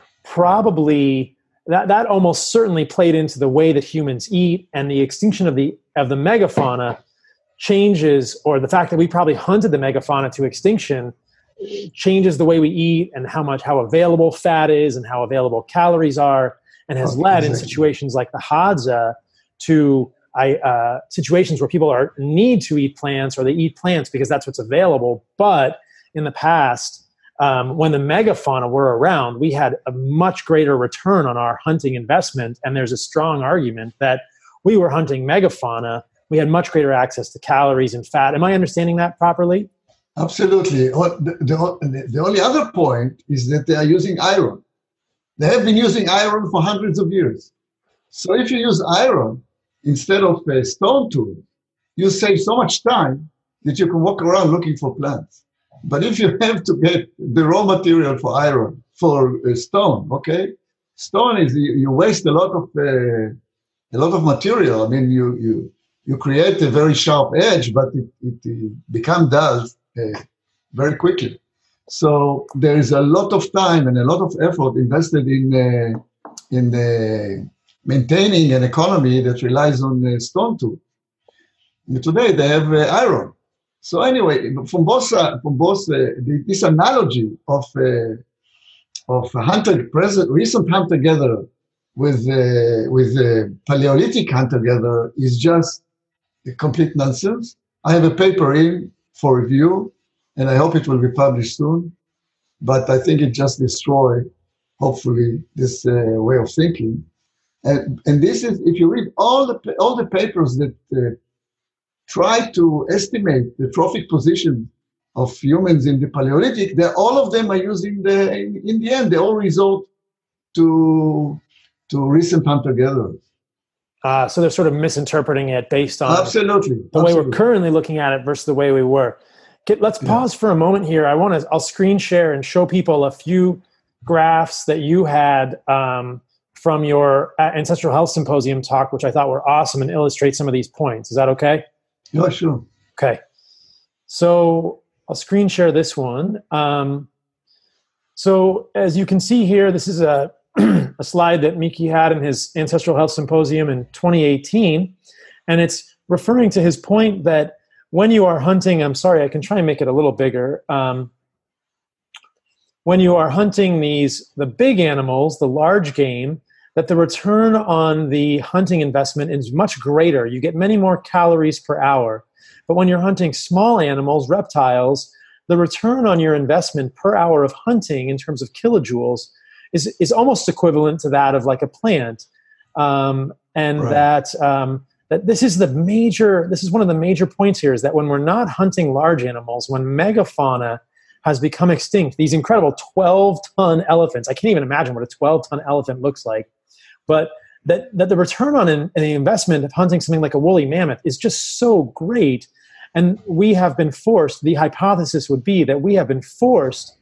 probably that, that almost certainly played into the way that humans eat, and the extinction of the of the megafauna changes, or the fact that we probably hunted the megafauna to extinction changes the way we eat and how much, how available fat is and how available calories are, and has oh, led exactly. in situations like the Hadza to I, uh, situations where people are need to eat plants, or they eat plants because that's what's available. But in the past, um, when the megafauna were around, we had a much greater return on our hunting investment. And there's a strong argument that we were hunting megafauna. We had much greater access to calories and fat. Am I understanding that properly? Absolutely. The, the, the only other point is that they are using iron. They have been using iron for hundreds of years. So if you use iron instead of a stone tool, you save so much time that you can walk around looking for plants. But if you have to get the raw material for iron, for uh, stone, okay, stone is you, you waste a lot of uh, a lot of material. I mean, you you you create a very sharp edge, but it it, it becomes dull uh, very quickly. So there is a lot of time and a lot of effort invested in uh, in the maintaining an economy that relies on uh, stone tool. And today they have uh, iron. So anyway, from both uh, from both uh, the, this analogy of uh, of hunter present recent hunter gatherer with uh, with uh, Paleolithic hunter gatherer is just a complete nonsense. I have a paper in for review, and I hope it will be published soon. But I think it just destroys, hopefully, this uh, way of thinking. And, and this is, if you read all the all the papers that uh, try to estimate the trophic position of humans in the Paleolithic, all of them are using the, in, in the end, they all resort to to recent hunter-gatherers. Uh, so they're sort of misinterpreting it based on absolutely the absolutely. way we're currently looking at it versus the way we were. Okay, let's pause yeah. for a moment here. I want to. I'll screen share and show people a few graphs that you had um, from your Ancestral Health Symposium talk, which I thought were awesome and illustrate some of these points. Is that okay? Yeah, sure. Okay. So I'll screen share this one. Um, so as you can see here, this is a, a slide that Miki had in his Ancestral Health Symposium in twenty eighteen. And it's referring to his point that when you are hunting, I'm sorry, I can try and make it a little bigger. Um, when you are hunting these, the big animals, the large game, that the return on the hunting investment is much greater. You get many more calories per hour. But when you're hunting small animals, reptiles, the return on your investment per hour of hunting in terms of kilojoules is, is almost equivalent to that of like a plant. Um, and right. that um, that this is the major, this is one of the major points here, is that when we're not hunting large animals, when megafauna has become extinct, these incredible twelve-ton elephants, I can't even imagine what a twelve-ton elephant looks like, but that, that the return on an, an investment of hunting something like a woolly mammoth is just so great. And we have been forced, the hypothesis would be that we have been forced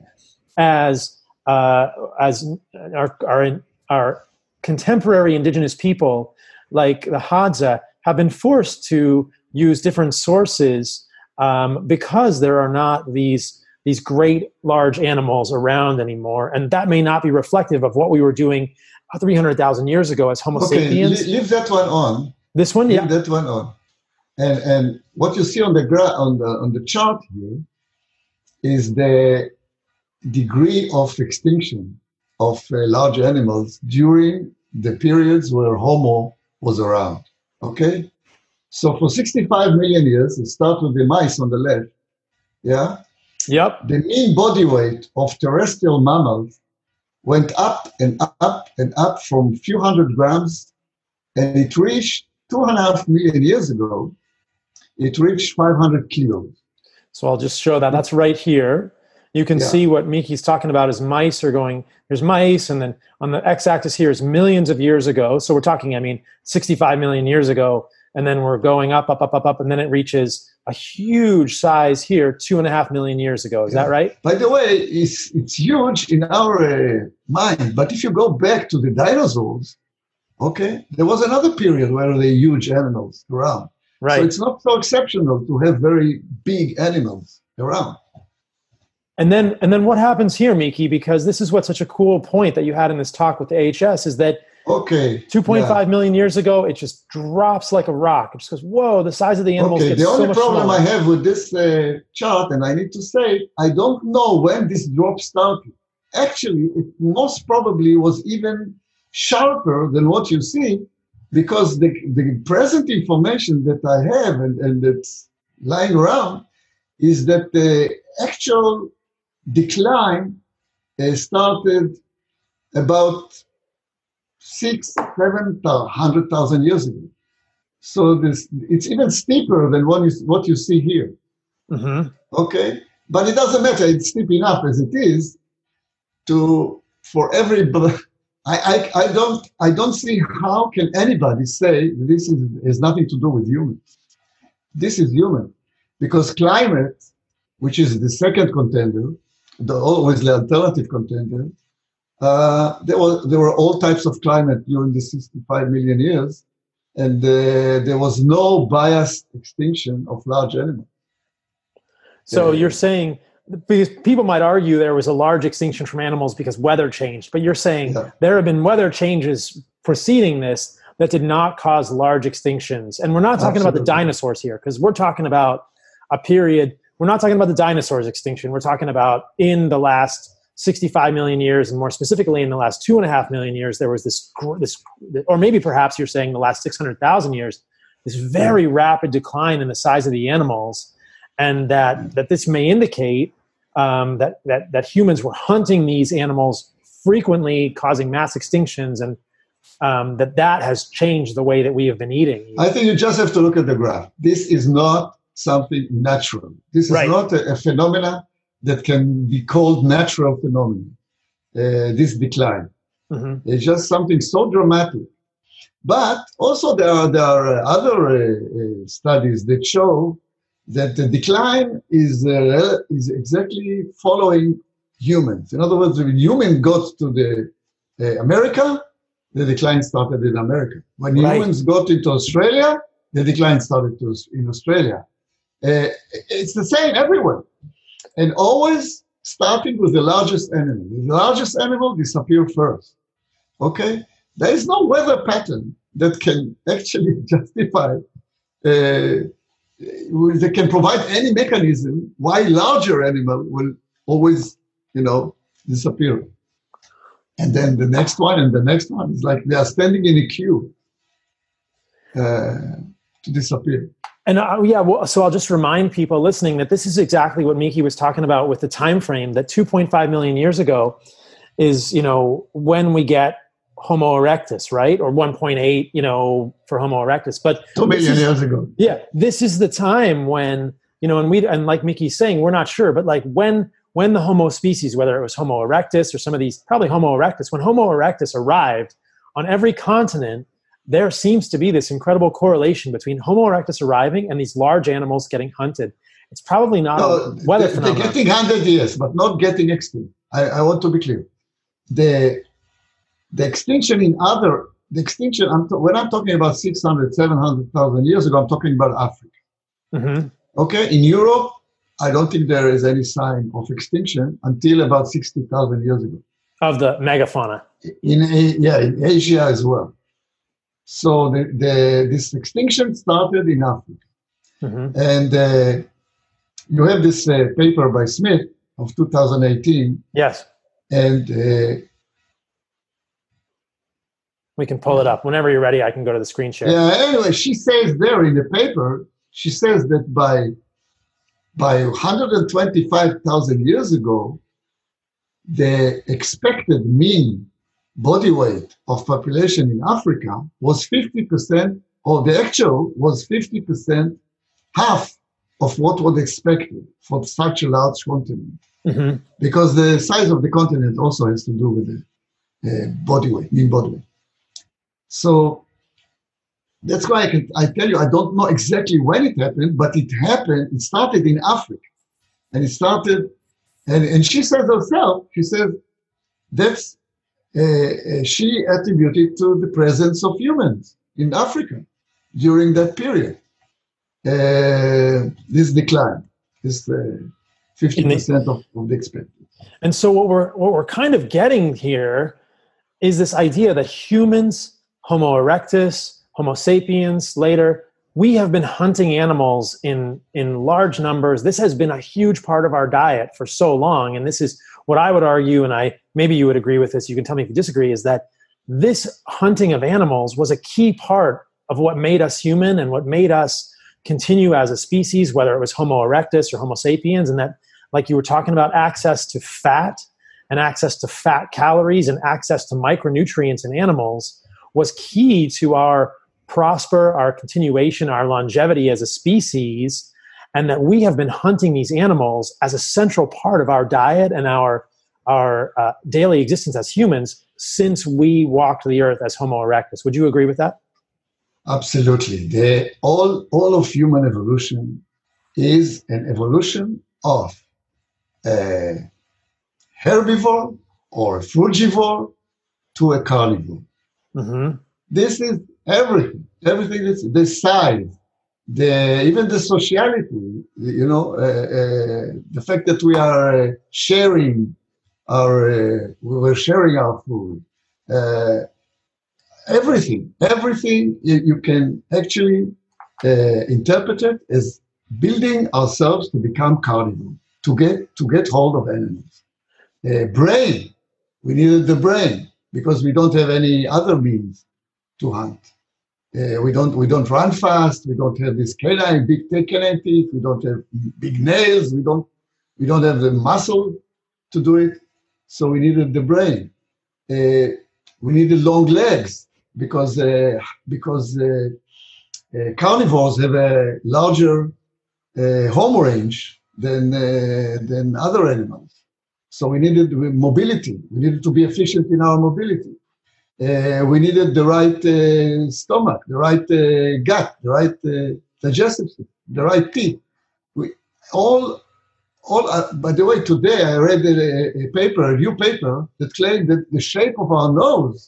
as uh, as our, our, our contemporary indigenous people, like the Hadza, have been forced to use different sources um, because there are not these these great large animals around anymore. And that may not be reflective of what we were doing three hundred thousand years ago as Homo okay, sapiens. Leave that one on. This one, leave yeah. that one on. And and what you see on the gra- on the on the chart here is the degree of extinction of uh, large animals during the periods where Homo was around. Okay, so for sixty-five million years, it starts with the mice on the left. Yeah. Yep. The mean body weight of terrestrial mammals went up and up and up from a few hundred grams, and it reached two and a half million years ago. It reached five hundred kilos. So I'll just show that. That's right here. You can yeah. see what Miki's talking about is mice are going, there's mice, and then on the x-axis here is millions of years ago. So we're talking, I mean, sixty-five million years ago, and then we're going up, up, up, up, up, and then it reaches a huge size here, two and a half million years ago. Is yeah. that right? By the way, it's, it's huge in our uh, mind, but if you go back to the dinosaurs, okay, there was another period where there were huge animals around. Right. So it's not so exceptional to have very big animals around. And then, and then what happens here, Miki? Because this is what's such a cool point that you had in this talk with the A H S is that okay, two point five yeah. million years ago, it just drops like a rock. It just goes, whoa, the size of the animals okay, gets the so only much problem smaller. I have with this uh, chart, and I need to say, I don't know when this drop started. Actually, it most probably was even sharper than what you see, because the, the present information that I have and, and that's lying around is that the actual decline uh, started about six, seven hundred thousand years ago. So this it's even steeper than what, is, what you see here. Mm-hmm. Okay, but it doesn't matter. It's steep enough as it is to for every. I, I I don't I don't see how can anybody say this is has nothing to do with humans. This is human, because climate, which is the second contender, the always the alternative contender. Uh, there was there were all types of climate during the sixty-five million years, and uh, there was no biased extinction of large animals. So uh, you're saying, because people might argue there was a large extinction from animals because weather changed, but you're saying yeah. there have been weather changes preceding this that did not cause large extinctions. And we're not talking Absolutely. about the dinosaurs here, because we're talking about a period. We're not talking about the dinosaurs extinction. We're talking about in the last sixty-five million years, and more specifically in the last two and a half million years, there was this, this or maybe perhaps you're saying the last six hundred thousand years, this very rapid decline in the size of the animals, and that, that this may indicate um, that, that, that humans were hunting these animals frequently, causing mass extinctions, and um, that that has changed the way that we have been eating. I think you just have to look at the graph. This is not something natural. This is right. not a, a phenomena that can be called natural phenomenon, uh, this decline. Mm-hmm. It's just something so dramatic. But also there are, there are other uh, uh, studies that show that the decline is uh, is exactly following humans. In other words, when humans got to the uh, America, the decline started in America. When right. humans got into Australia, the decline started to, in Australia. Uh, it's the same everywhere, and always starting with the largest animal. The largest animal disappear first. Okay, there is no weather pattern that can actually justify. Uh, they can provide any mechanism why larger animal will always, you know, disappear. And then the next one and the next one is like they are standing in a queue uh, to disappear. And uh, yeah, well, so I'll just remind people listening that this is exactly what Miki was talking about with the time frame, that two point five million years ago is, you know, when we get Homo erectus, right? Or one point eight, you know, for Homo erectus. But two million is, years ago. Yeah, this is the time when, you know, and we, and like Miki's saying, we're not sure, but like when, when the Homo species, whether it was Homo erectus or some of these, probably Homo erectus, when Homo erectus arrived on every continent, there seems to be this incredible correlation between Homo erectus arriving and these large animals getting hunted. It's probably not no, a weather they, phenomenon. They're getting hunted, yes, but not getting extinct. I, I want to be clear. The The extinction in other, the extinction, I'm to, when I'm talking about six hundred, seven hundred thousand years ago, I'm talking about Africa. Mm-hmm. Okay, in Europe, I don't think there is any sign of extinction until about sixty thousand years ago. Of the megafauna. In Yeah, in Asia as well. So the, the this extinction started in Africa. Mm-hmm. And uh, you have this uh, paper by Smith of two thousand eighteen. Yes. And uh, we can pull it up. Whenever you're ready, I can go to the screen share. Yeah, anyway, she says there in the paper, she says that by, by one hundred twenty-five thousand years ago, the expected mean body weight of population in Africa was fifty percent, or the actual was fifty percent, half of what was expected for such a large continent. Mm-hmm. Because the size of the continent also has to do with the uh, body weight, mean body weight. So that's why I can I tell you I don't know exactly when it happened, but it happened. It started in Africa, and it started, and, and she says herself. She says that's uh, she attributed to the presence of humans in Africa during that period. Uh, this decline, this fifty uh, percent of, of the expected. And so what we're what we're kind of getting here is this idea that humans, Homo erectus, Homo sapiens, later, we have been hunting animals in, in large numbers. This has been a huge part of our diet for so long. And this is what I would argue, and I maybe you would agree with this, you can tell me if you disagree, is that this hunting of animals was a key part of what made us human and what made us continue as a species, whether it was Homo erectus or Homo sapiens, and that, like you were talking about, access to fat and access to fat calories and access to micronutrients in animals was key to our prosper, our continuation, our longevity as a species, and that we have been hunting these animals as a central part of our diet and our, our uh, daily existence as humans since we walked the earth as Homo erectus. Would you agree with that? Absolutely. The, all, all of human evolution is an evolution of a herbivore or a frugivore to a carnivore. Mm-hmm. This is everything. Everything is the size, the even the sociality. You know, uh, uh, the fact that we are uh, sharing our, uh, we're sharing our food. Uh, everything, everything you, you can actually uh, interpret it as building ourselves to become carnivore, to get to get hold of animals. Uh, brain, we needed the brain, because we don't have any other means to hunt. Uh, we don't we don't run fast. We don't have this canine, big canine teeth. We don't have big nails. We don't we don't have the muscle to do it. So we needed the brain. Uh, we needed long legs because uh, because uh, uh, carnivores have a larger uh, home range than uh, than other animals. So we needed mobility. We needed to be efficient in our mobility. Uh, we needed the right uh, stomach, the right uh, gut, the right uh, digestive system, the right teeth. all, all. Uh, by the way, today I read a, a paper, a review paper, that claimed that the shape of our nose,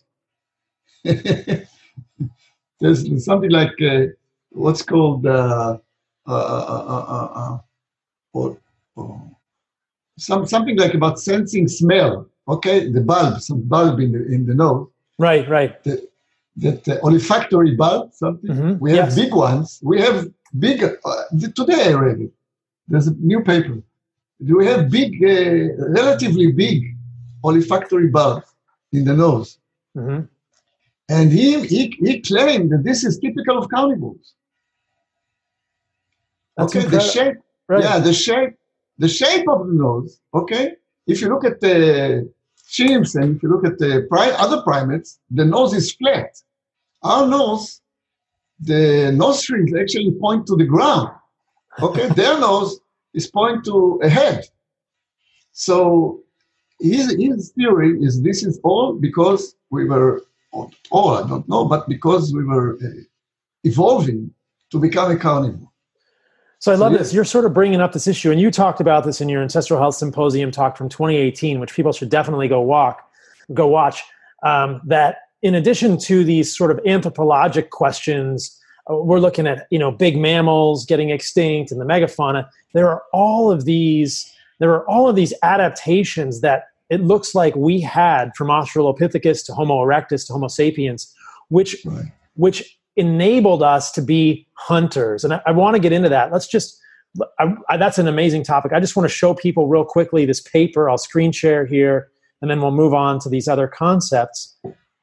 there's something like uh, what's called uh, uh, uh, uh, uh, uh, or, or some something like about sensing smell. Okay, the bulb, some bulb in the in the nose. Right, right. The, that uh, olfactory bulb, something. Mm-hmm. We have yes. big ones. We have big. Uh, today I read it. There's a new paper. Do we have big, uh, relatively big olfactory bulbs in the nose? Mm-hmm. And he, he he claimed that this is typical of carnivores. That's okay, incredible. the shape. Right. Yeah, the shape. The shape of the nose. Okay, if you look at the chimps and if you look at the pri- other primates, the nose is flat. Our nose, the nostrils actually point to the ground. Okay, their nose is point to a head. So his, his theory is this is all because we were, or I don't know, but because we were uh, evolving to become a carnivore. So I love so, this. You're sort of bringing up this issue, and you talked about this in your Ancestral Health Symposium talk from twenty eighteen, which people should definitely go walk, go watch. Um, that in addition to these sort of anthropologic questions, uh, we're looking at you know big mammals getting extinct and the megafauna. There are all of these. There are all of these adaptations that it looks like we had from Australopithecus to Homo erectus to Homo sapiens, which right. which enabled us to be hunters. And I, I want to get into that. Let's just, I, I, that's an amazing topic. I just want to show people real quickly this paper. I'll screen share here, and then we'll move on to these other concepts.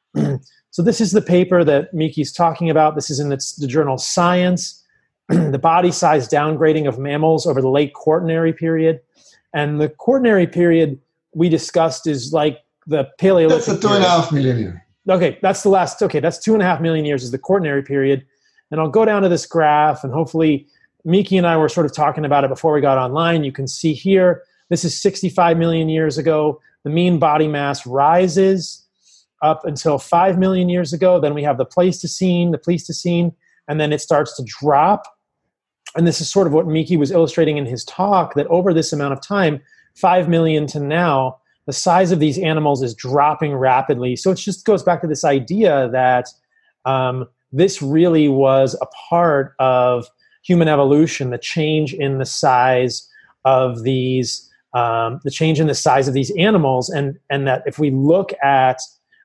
So this is the paper that Miki's talking about. This is in the, the journal Science, the body size downgrading of mammals over the late Quaternary period. And the Quaternary period we discussed is like the Paleolithic That's a two and a half million years. Okay, that's the last, okay, that's two and a half million years is the Quaternary period. And I'll go down to this graph, and hopefully Miki and I were sort of talking about it before we got online. You can see here, this is sixty-five million years ago. The mean body mass rises up until five million years ago. Then we have the Pleistocene, the Pleistocene, and then it starts to drop. And this is sort of what Miki was illustrating in his talk, that over this amount of time, five million to now, the size of these animals is dropping rapidly. So it just goes back to this idea that um, this really was a part of human evolution, the change in the size of these, um, the change in the size of these animals, and and that if we look at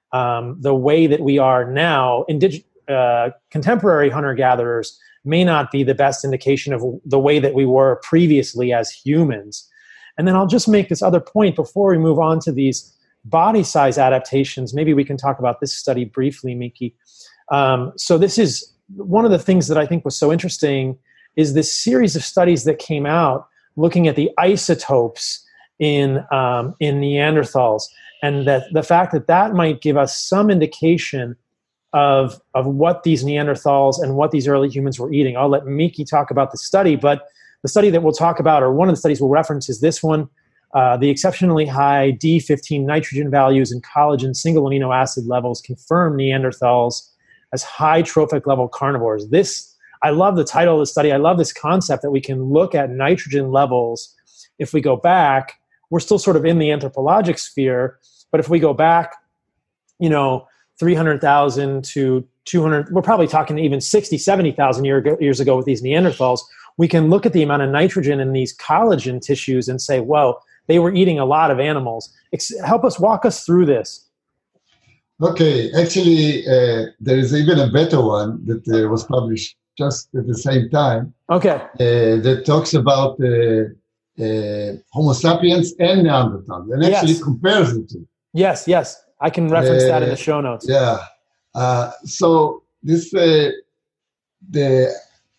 um, the way that we are now, indig- uh, contemporary hunter-gatherers may not be the best indication of the way that we were previously as humans. And then I'll just make this other point before we move on to these body size adaptations. Maybe we can talk about this study briefly, Miki. Um, so this is one of the things that I think was so interesting is this series of studies that came out looking at the isotopes in um, in Neanderthals, and that the fact that that might give us some indication of of what these Neanderthals and what these early humans were eating. I'll let Miki talk about the study, but the study that we'll talk about, or one of the studies we'll reference, is this one, uh, the exceptionally high D fifteen nitrogen values and collagen single amino acid levels confirm Neanderthals as high trophic level carnivores. This, I love the title of the study. I love this concept that we can look at nitrogen levels. If we go back, we're still sort of in the anthropologic sphere, but if we go back, you know, three hundred thousand to two hundred, we're probably talking even sixty, seventy thousand year ago, years ago with these Neanderthals, we can look at the amount of nitrogen in these collagen tissues and say, well, they were eating a lot of animals. Ex- help us, walk us through this. Okay, actually, uh, there is even a better one that uh, was published just at the same time. Okay. Uh, that talks about uh, uh, Homo sapiens and Neanderthal, and actually yes. compares the two. Yes, yes. I can reference uh, that in the show notes. Yeah. Uh, so this, uh, the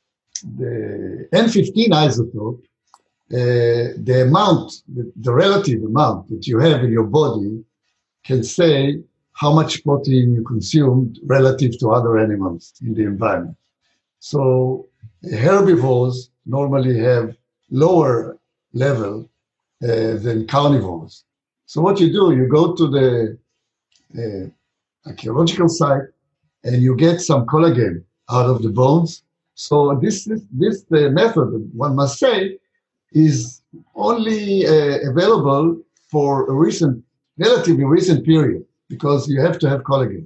the N fifteen isotope, uh, the amount, the, the relative amount that you have in your body can say how much protein you consumed relative to other animals in the environment. So herbivores normally have lower level uh, than carnivores. So what you do, you go to the uh, archaeological site and you get some collagen out of the bones. So this is this the method, one must say, is only uh, available for a recent, relatively recent period, because you have to have collagen.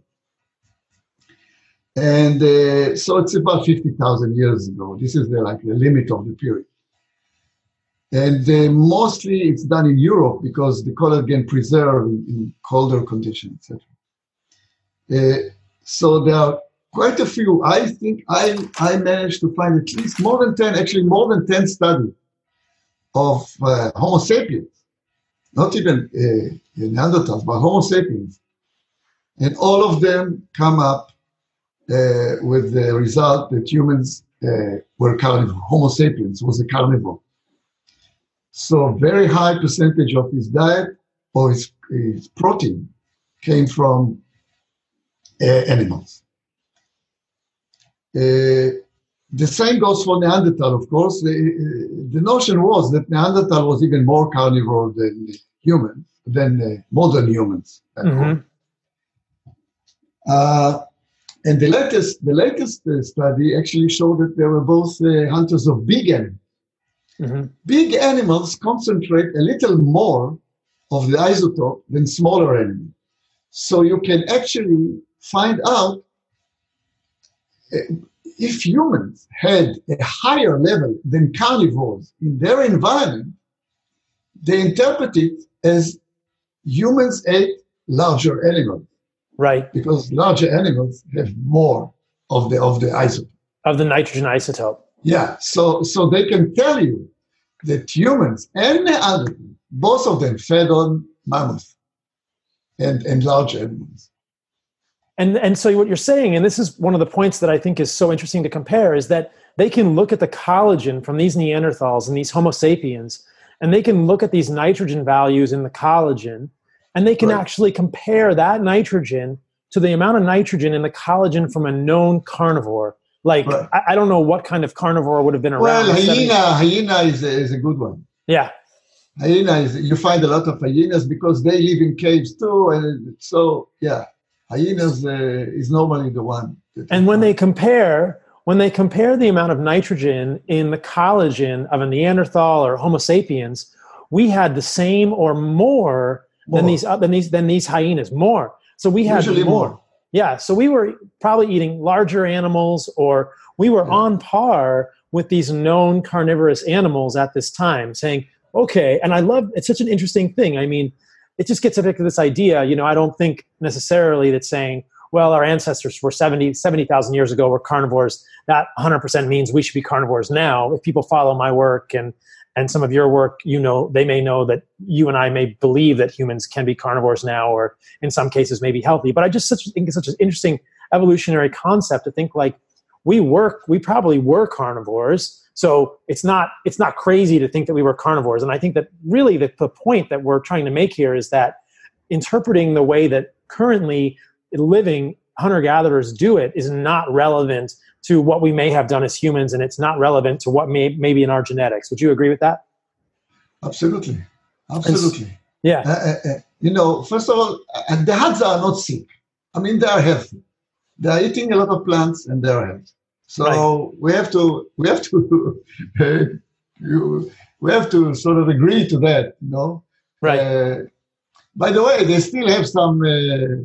And uh, so it's about fifty thousand years ago. This is the, like the limit of the period. And uh, mostly it's done in Europe because the collagen preserved in, in colder conditions, et cetera. Uh, so there are quite a few. I think I, I managed to find at least more than ten, actually more than ten studies of uh, Homo sapiens, not even uh, Neanderthals, but Homo sapiens. And all of them come up uh, with the result that humans uh, were carnivore. Homo sapiens was a carnivore. So a very high percentage of his diet or his, his protein came from uh, animals. Uh, the same goes for Neanderthal, of course. The, the notion was that Neanderthal was even more carnivore than humans, than uh, modern humans. Mm-hmm. Uh, and the latest, the latest uh, study actually showed that they were both uh, hunters of big animals. Mm-hmm. Big animals concentrate a little more of the isotope than smaller animals. So you can actually find out uh, if humans had a higher level than carnivores in their environment, they interpret it as humans ate larger animals. Right. Because larger animals have more of the of the isotope. Of the nitrogen isotope. Yeah. So so they can tell you that humans and Neanderthals, both of them fed on mammoths and, and large animals. And and so what you're saying, and this is one of the points that I think is so interesting to compare, is that they can look at the collagen from these Neanderthals and these Homo sapiens, and they can look at these nitrogen values in the collagen, and they can right. actually compare that nitrogen to the amount of nitrogen in the collagen from a known carnivore. Like, right. I, I don't know what kind of carnivore would have been around. Well, hyena, hyena is a, is a good one. Yeah. Hyena is, you find a lot of hyenas because they live in caves too. And so, yeah, hyenas uh, is normally the one. And when they compare, when they compare the amount of nitrogen in the collagen of a Neanderthal or Homo sapiens, we had the same or more, more. than these uh, than these than these hyenas. More. So we had Usually more. more. Yeah. So we were probably eating larger animals, or we were yeah. on par with these known carnivorous animals at this time, saying, okay. And I love, it's such an interesting thing. I mean, it just gets back to this idea, you know, I don't think necessarily that saying, well, our ancestors were seventy thousand years ago were carnivores. That one hundred percent means we should be carnivores now. If people follow my work and and some of your work, you know, they may know that you and I may believe that humans can be carnivores now, or in some cases may be healthy. But I just such, think it's such an interesting evolutionary concept to think like we work, we probably were carnivores. So it's not it's not crazy to think that we were carnivores. And I think that really the, the point that we're trying to make here is that interpreting the way that currently living hunter-gatherers do it is not relevant to what we may have done as humans, and it's not relevant to what may, may be in our genetics. Would you agree with that? Absolutely. Absolutely. And, yeah. Uh, uh, you know, first of all, uh, the Hadza are not sick. I mean, they are healthy. They are eating a lot of plants, and they are healthy. So right. we have to, we have to, uh, you, we have to sort of agree to that, you know? Right. Uh, by the way, they still have some, uh,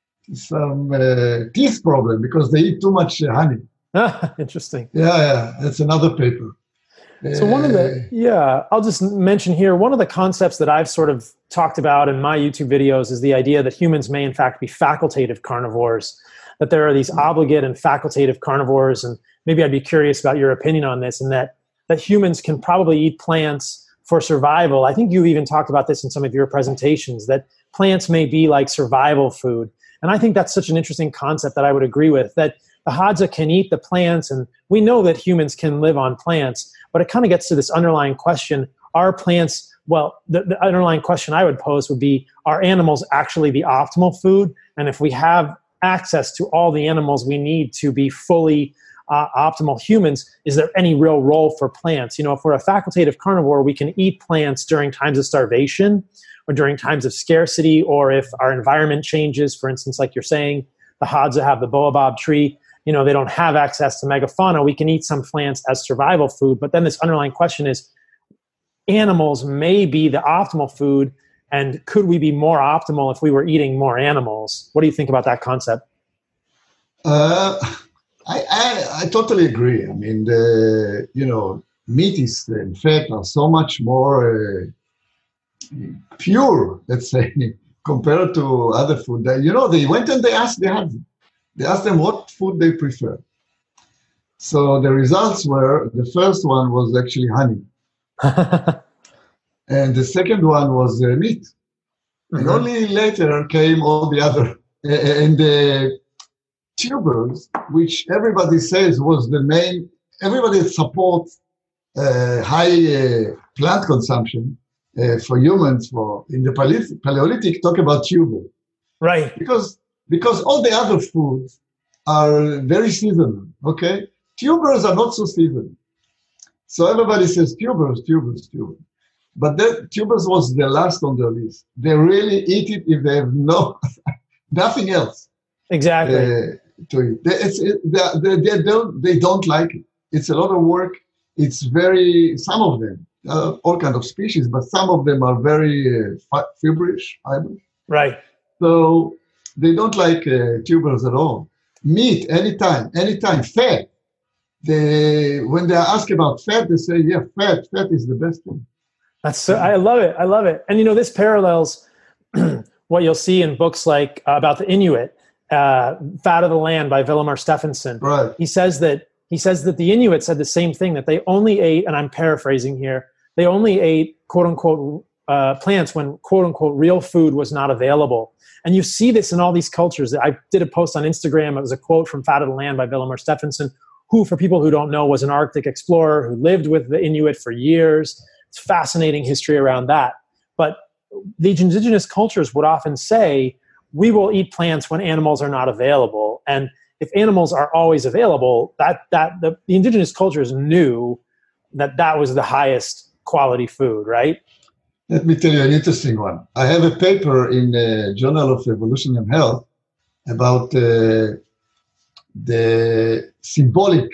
some uh, teeth problem because they eat too much uh, honey. Interesting. Yeah, yeah, that's another paper. So one of the, yeah, I'll just mention here, one of the concepts that I've sort of talked about in my YouTube videos is the idea that humans may in fact be facultative carnivores, that there are these obligate and facultative carnivores, and maybe I'd be curious about your opinion on this, and that, that humans can probably eat plants for survival. I think you've even talked about this in some of your presentations, that plants may be like survival food. And I think that's such an interesting concept that I would agree with, that the Hadza can eat the plants, and we know that humans can live on plants, but it kind of gets to this underlying question, are plants, well, the, the underlying question I would pose would be, are animals actually the optimal food? And if we have access to all the animals we need to be fully uh, optimal humans, is there any real role for plants? You know, if we're a facultative carnivore, we can eat plants during times of starvation or during times of scarcity, or if our environment changes, for instance, like you're saying, the Hadza have the baobab tree, you know, they don't have access to megafauna, we can eat some plants as survival food. But then this underlying question is, animals may be the optimal food, and could we be more optimal if we were eating more animals? What do you think about that concept? Uh, I, I I totally agree. I mean, the, you know, meat is and fat are so much more uh, pure, let's say, compared to other food. They, you know, they went and they asked they had they asked them what food they prefer. So the results were, the first one was actually honey, and the second one was uh, meat, mm-hmm. and only later came all the other and the tubers, which everybody says was the main. Everybody supports uh, high uh, plant consumption uh, for humans. For in the Paleolithic, Paleolithic, talk about tuber, right? Because because all the other foods are very seasonal. Okay, tubers are not so seasonal. So everybody says tubers, tubers, tubers. But that tubers was the last on the list. They really eat it if they have no nothing else. Exactly. Uh, to it. They, it's, it, they, they, they, don't, they don't like it. It's a lot of work. It's very, some of them, uh, all kind of species, but some of them are very uh, feverish, right? So they don't like uh, tubers at all. Meat, anytime, anytime. Fat. They, when they ask about fat, they say, yeah, fat, fat is the best thing. That's so, I love it. I love it. And, you know, this parallels what you'll see in books like uh, about the Inuit. Uh, Fat of the Land by Vilhjalmur Stefansson. Right. He says that he says that the Inuit said the same thing, that they only ate, and I'm paraphrasing here, they only ate quote unquote uh, plants when quote unquote real food was not available. And you see this in all these cultures. I did a post on Instagram. It was a quote from Fat of the Land by Vilhjalmur Stefansson, who, for people who don't know, was an Arctic explorer who lived with the Inuit for years. It's fascinating history around that. But the indigenous cultures would often say, we will eat plants when animals are not available. And if animals are always available, that that the, the indigenous cultures knew that that was the highest quality food, right? Let me tell you an interesting one. I have a paper in the Journal of Evolution and Health about uh, the symbolic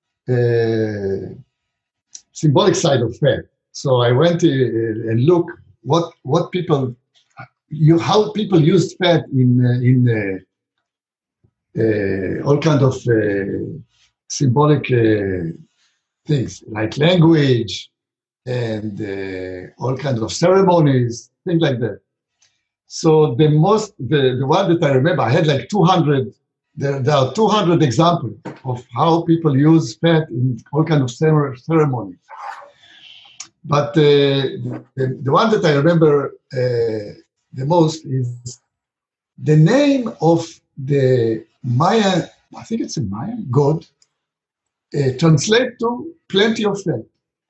uh, symbolic side of fat. So I went to, uh, and look what what people. You, how people used fat in uh, in uh, uh, all kind of uh, symbolic uh, things like language and uh, all kinds of ceremonies, things like that. So the most the, the one that I remember, I had like two hundred. There, there are two hundred examples of how people use fat in all kind of ceremonies. But uh, the, the one that I remember. Uh, The most is the name of the Maya, I think it's a Maya god, uh, translate to plenty of fat.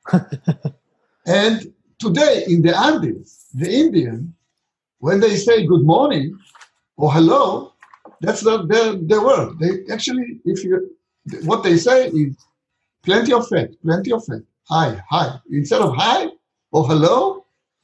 And today in the Andes, the Indian, when they say good morning or hello, that's not their, their word. They actually, if you, what they say is plenty of fat, plenty of fat. Hi, hi. Instead of hi or hello,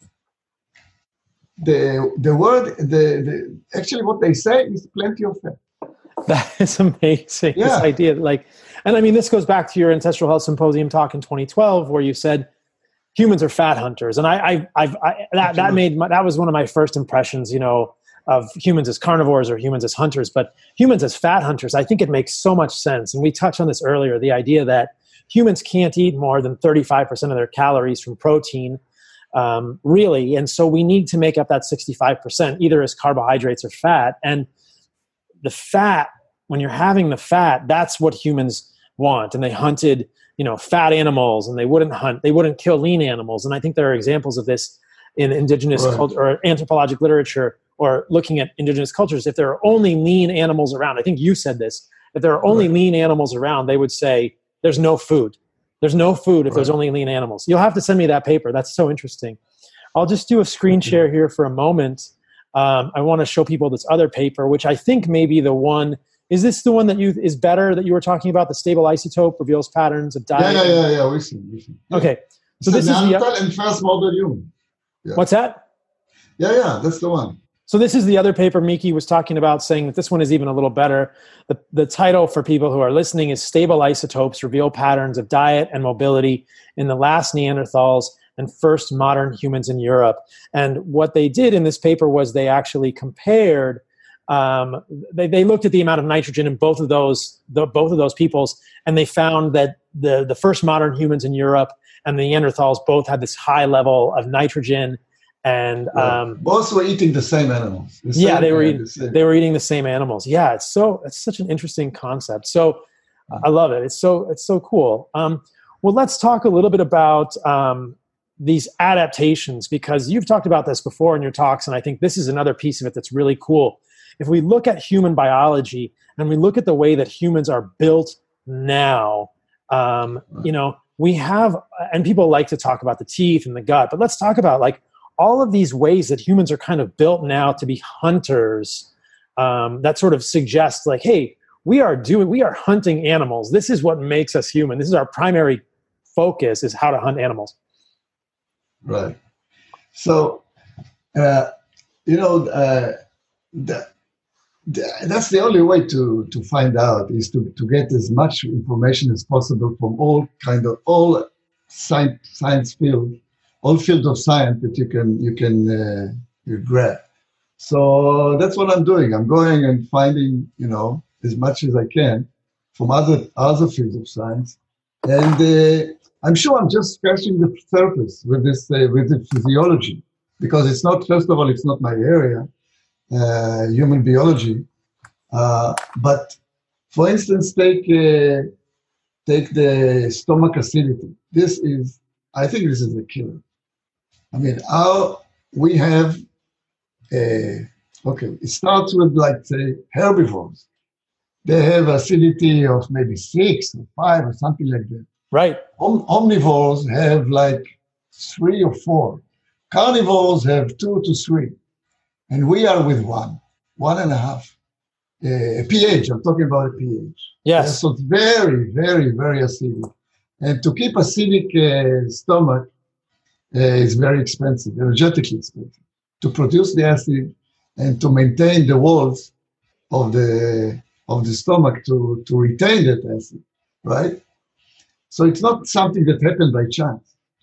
The the word the, the actually what they say is plenty of fat. That is amazing. Yeah. This idea, like, and I mean, this goes back to your Ancestral Health Symposium talk in twenty twelve, where you said humans are fat hunters, and I, I, I've, I that that made my, that was one of my first impressions, you know, of humans as carnivores or humans as hunters, but humans as fat hunters. I think it makes so much sense, and we touched on this earlier. The idea that humans can't eat more than thirty-five percent of their calories from protein. Um, really. And so we need to make up that sixty-five percent either as carbohydrates or fat. And the fat, when you're having the fat, that's what humans want. And they hunted, you know, fat animals, and they wouldn't hunt, they wouldn't kill lean animals. And I think there are examples of this in indigenous right. culture or anthropologic literature, or looking at indigenous cultures. If there are only lean animals around, I think you said this, if there are only right. lean animals around, they would say there's no food. There's no food if right. there's only lean animals. You'll have to send me that paper. That's so interesting. I'll just do a screen share here for a moment. Um, I want to show people this other paper, which I think may be the one. Is this the one that you is better that you were talking about? The stable isotope reveals patterns of diet. Yeah, yeah, yeah, yeah. We see, we see. Yeah. Okay, so it's this is the and first model human. Yeah. What's that? Yeah, yeah, that's the one. So this is the other paper Miki was talking about, saying that this one is even a little better. The, the title for people who are listening is Stable Isotopes Reveal Patterns of Diet and Mobility in the Last Neanderthals and first modern humans in Europe. And what they did in this paper was they actually compared, um, they, they looked at the amount of nitrogen in both of those, the, both of those peoples, and they found that the, the first modern humans in Europe and the Neanderthals both had this high level of nitrogen. And um, both were eating the same animals. The yeah, same, they were uh, eating, the they were eating the same animals. Yeah, it's so it's such an interesting concept. So uh, I love it. It's so it's so cool. Um, well, let's talk a little bit about um, these adaptations, because you've talked about this before in your talks, and I think this is another piece of it that's really cool. If we look at human biology and we look at the way that humans are built now, um, you know, we have, and people like to talk about the teeth and the gut, but let's talk about like all of these ways that humans are kind of built now to be hunters, um, that sort of suggests like, hey, we are doing, we are hunting animals. This is what makes us human. This is our primary focus, is how to hunt animals. Right. So, uh, you know, uh, the, the, that's the only way to, to find out, is to, to get as much information as possible from all kind of, all science, science field, all fields of science that you can you can uh, you grab. So that's what I'm doing. I'm going and finding, you know, as much as I can from other other fields of science, and uh, I'm sure I'm just scratching the surface with this uh, with the physiology, because it's not, first of all, it's not my area, uh, human biology. Uh, but for instance, take uh, take the stomach acidity. This is, I think, this is a killer. I mean, how we have, a, okay, it starts with, like, say, herbivores. They have acidity of maybe six or five or something like that. Right. Om- omnivores have like three or four. Carnivores have two to three. And we are with one, one and a half. Uh, a pH, I'm talking about a pH. Yes. Yeah, so it's very, very, very acidic. And to keep acidic uh, stomach, Uh, is very expensive, energetically expensive, to produce the acid and to maintain the walls of the of the stomach to, to retain that acid, right? So it's not something that happened by chance.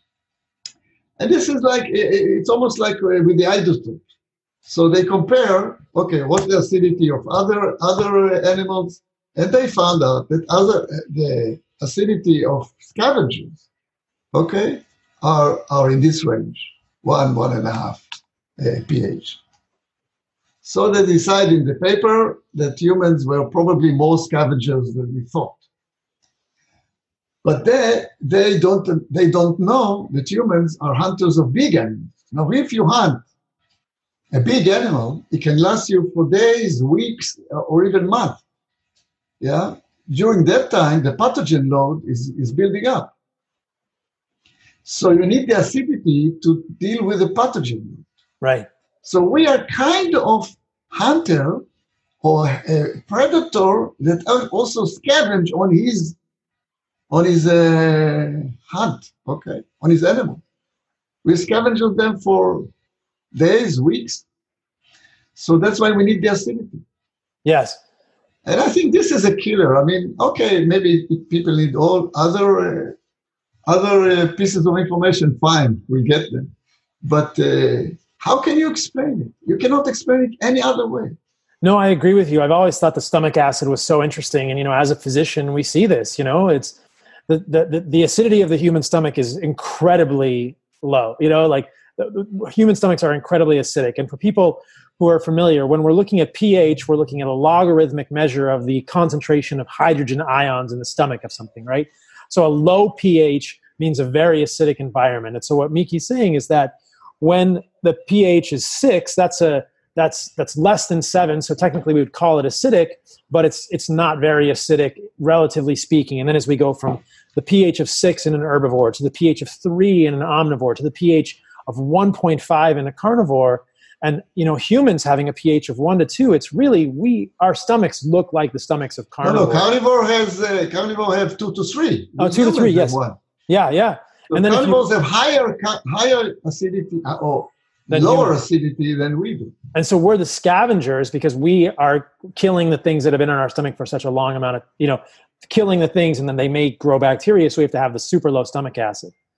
And this is like, it's almost like with the isotope. So they compare, okay, what's the acidity of other other animals, and they found out that other the acidity of scavengers, okay, Are, are in this range, one, one and a half uh, pH. So they decided in the paper that humans were probably more scavengers than we thought. But they, they, don't, they don't know that humans are hunters of big animals. Now, if you hunt a big animal, it can last you for days, weeks, or even months. Yeah? During that time, the pathogen load is, is building up. So you need the acidity to deal with the pathogen. Right. So we are kind of hunter or a predator that also scavenge on his on his uh, hunt, okay, on his animal. We scavenge on them for days, weeks. So that's why we need the acidity. Yes. And I think this is a killer. I mean, okay, maybe people need all other uh, Other uh, pieces of information, fine, we'll get them. But uh, how can you explain it? You cannot explain it any other way. No, I agree with you. I've always thought the stomach acid was so interesting. And, you know, as a physician, we see this, you know, it's the, the, the acidity of the human stomach is incredibly low. You know, like the, the human stomachs are incredibly acidic. And for people who are familiar, when we're looking at pH, we're looking at a logarithmic measure of the concentration of hydrogen ions in the stomach of something, right? So a low pH means a very acidic environment. And so what Miki's saying is that when the pH is six, that's a that's that's less than seven. So technically we would call it acidic, but it's it's not very acidic, relatively speaking. And then as we go from the pH of six in an herbivore to the pH of three in an omnivore to the pH of one point five in a carnivore, and, you know, humans having a pH of one to two, it's really, we, our stomachs look like the stomachs of carnivore. No, no, carnivore has, uh, carnivore have two to three. Oh, two to three, yes. One. Yeah, yeah. So and then carnivores you, have higher higher acidity or lower humans. acidity than we do. And so we're the scavengers because we are killing the things that have been in our stomach for such a long amount of, you know, killing the things, and then they may grow bacteria, so we have to have the super low stomach acid.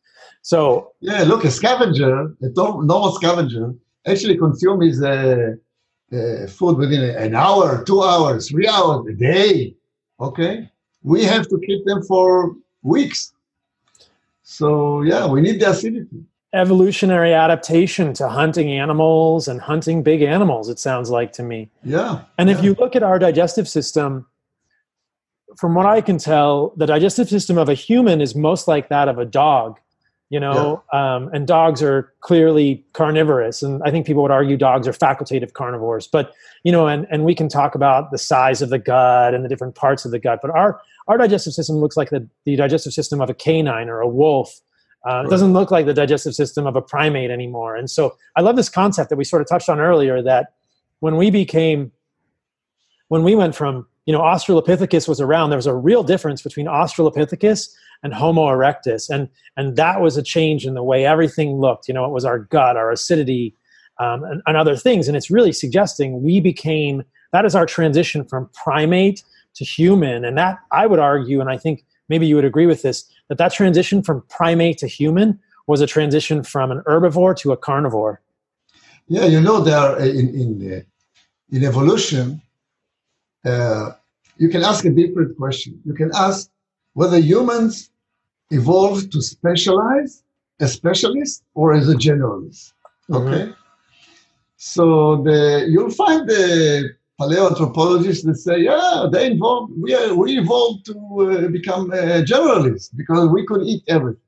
So yeah, look, a scavenger, a normal scavenger, actually consumes uh, uh, food within an hour, two hours, three hours, a day. Okay, we have to keep them for weeks. So yeah, we need the acidity. Evolutionary adaptation to hunting animals and hunting big animals, it sounds like to me. Yeah. And yeah. if you look at our digestive system, from what I can tell, the digestive system of a human is most like that of a dog, you know, yeah. um, and dogs are clearly carnivorous. And I think people would argue dogs are facultative carnivores, but, you know, and, and we can talk about the size of the gut and the different parts of the gut, but our, our digestive system looks like the, the digestive system of a canine or a wolf. Uh, right. It doesn't look like the digestive system of a primate anymore. And so I love this concept that we sort of touched on earlier, that when we became, when we went from, you know, Australopithecus was around, there was a real difference between Australopithecus and Homo erectus. And, and that was a change in the way everything looked. You know, it was our gut, our acidity, um, and, and other things. And it's really suggesting we became, that is our transition from primate to human. And that, I would argue, and I think maybe you would agree with this, that that transition from primate to human was a transition from an herbivore to a carnivore. Yeah, you know, there are in in, uh, in evolution, uh, you can ask a different question. You can ask whether humans evolved to specialize as specialists or as a generalist. Okay, mm-hmm. So the you'll find the paleoanthropologists that say, yeah, they evolved. We are, we evolved to uh, become uh, generalists because we could eat everything.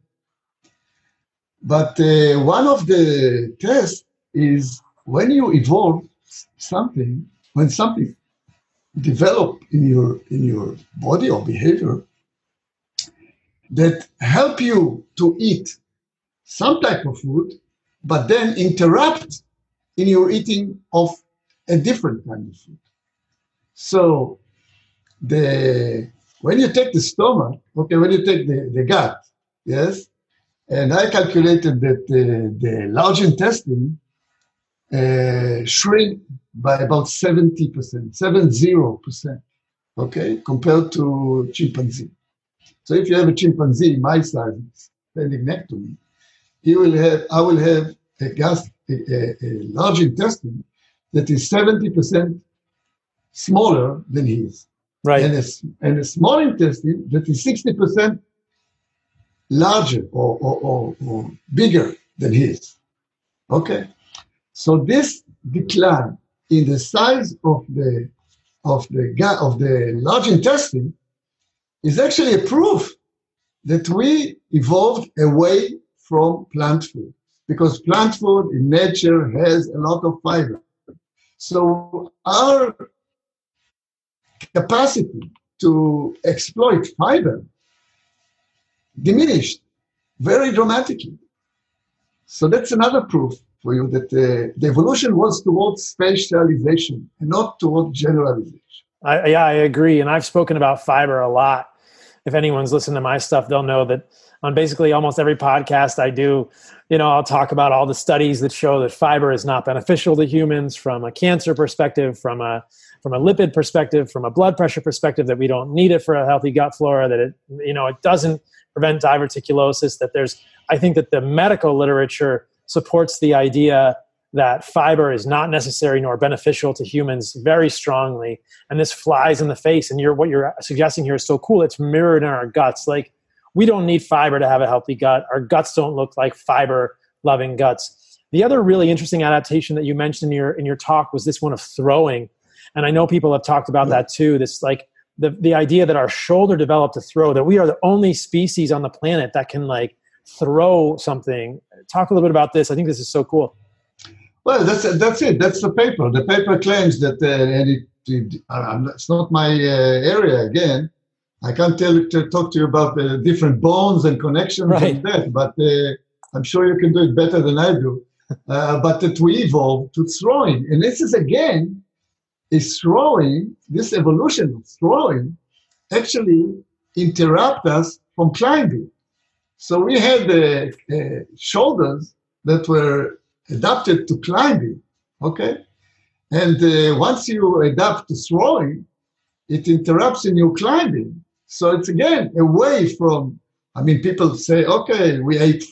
But uh, one of the tests is when you evolve something, when something develop in your in your body or behavior that help you to eat some type of food, but then interrupt in your eating of a different kind of food. So the when you take the stomach, okay, when you take the, the gut, yes, and I calculated that the, the large intestine uh, shrink by about seventy percent, seventy percent, okay, compared to chimpanzee. So if you have a chimpanzee my size standing next to me, he will have, I will have a gas, a, a, a large intestine that is seventy percent smaller than his. Right. And a, and a small intestine that is sixty percent larger or, or, or, or bigger than his. Okay. So this decline in the size of the of the gut of the large intestine is actually a proof that we evolved away from plant food, because plant food in nature has a lot of fiber. So our capacity to exploit fiber diminished very dramatically. So that's another proof for you that uh, the evolution was towards specialization and not towards generalization. I, yeah, I agree. And I've spoken about fiber a lot. If anyone's listened to my stuff, they'll know that on basically almost every podcast I do, you know, I'll talk about all the studies that show that fiber is not beneficial to humans from a cancer perspective, from a from a lipid perspective, from a blood pressure perspective, that we don't need it for a healthy gut flora, that it, you know, it doesn't prevent diverticulosis, that there's, I think that the medical literature supports the idea that fiber is not necessary nor beneficial to humans very strongly. And this flies in the face. And you're, what you're suggesting here is so cool. It's mirrored in our guts. Like, we don't need fiber to have a healthy gut. Our guts don't look like fiber-loving guts. The other really interesting adaptation that you mentioned in your in your talk was this one of throwing. And I know people have talked about that too. This like the, the idea that our shoulder developed to throw, that we are the only species on the planet that can like throw something. Talk a little bit about this. I think this is so cool. Well, that's that's it. That's the paper. The paper claims that, uh, and it, it, uh, it's not my uh, area again. I can't tell to talk to you about the different bones and connections right. and that, but uh, I'm sure you can do it better than I do. Uh, but that we evolved to throwing, and this is again is throwing. This evolution of throwing actually interrupt us from climbing. So we had uh, uh, shoulders that were adapted to climbing, okay? And uh, once you adapt to throwing, it interrupts in your climbing. So it's again away from, I mean, people say, okay, we ate fruit.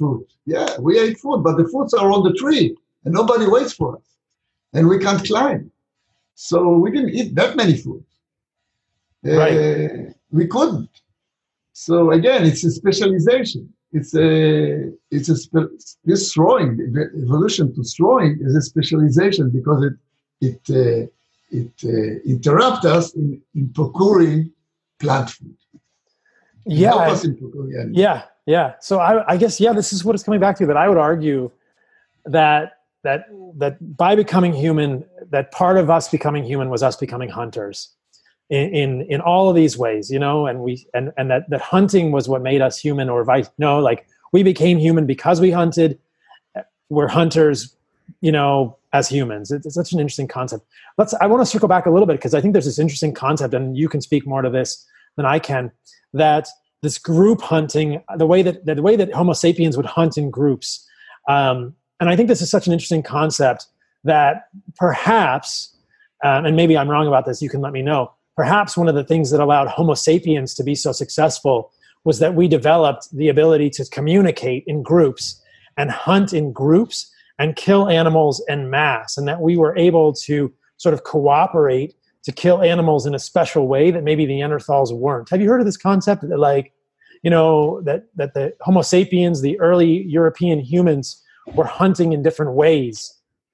Yeah, we ate food, but the fruits are on the tree and nobody waits for us. And we can't climb. So we didn't eat that many food. Right. Uh, we couldn't. So again, it's a specialization. It's a, it's a, spe- this throwing, the evolution to throwing is a specialization because it, it, uh, it uh, interrupts us in, in procuring plant food. It Yeah. help us in procuring animals. Yeah. Yeah. So I, I guess, yeah, this is what it's coming back to, that I would argue that, that, that by becoming human, that part of us becoming human was us becoming hunters. In, in in all of these ways, you know, and we and and that that hunting was what made us human, or vice no, like we became human because we hunted. We're hunters, you know, as humans. It's, it's such an interesting concept. Let's. I want to circle back a little bit because I think there's this interesting concept, and you can speak more to this than I can. That this group hunting, the way that the way that Homo sapiens would hunt in groups, um, and I think this is such an interesting concept that perhaps, um, and maybe I'm wrong about this. You can let me know. Perhaps one of the things that allowed Homo sapiens to be so successful was that we developed the ability to communicate in groups and hunt in groups and kill animals en masse, and that we were able to sort of cooperate to kill animals in a special way that maybe the Neanderthals weren't. Have you heard of this concept that, like, you know, that, that the Homo sapiens, the early European humans, were hunting in different ways?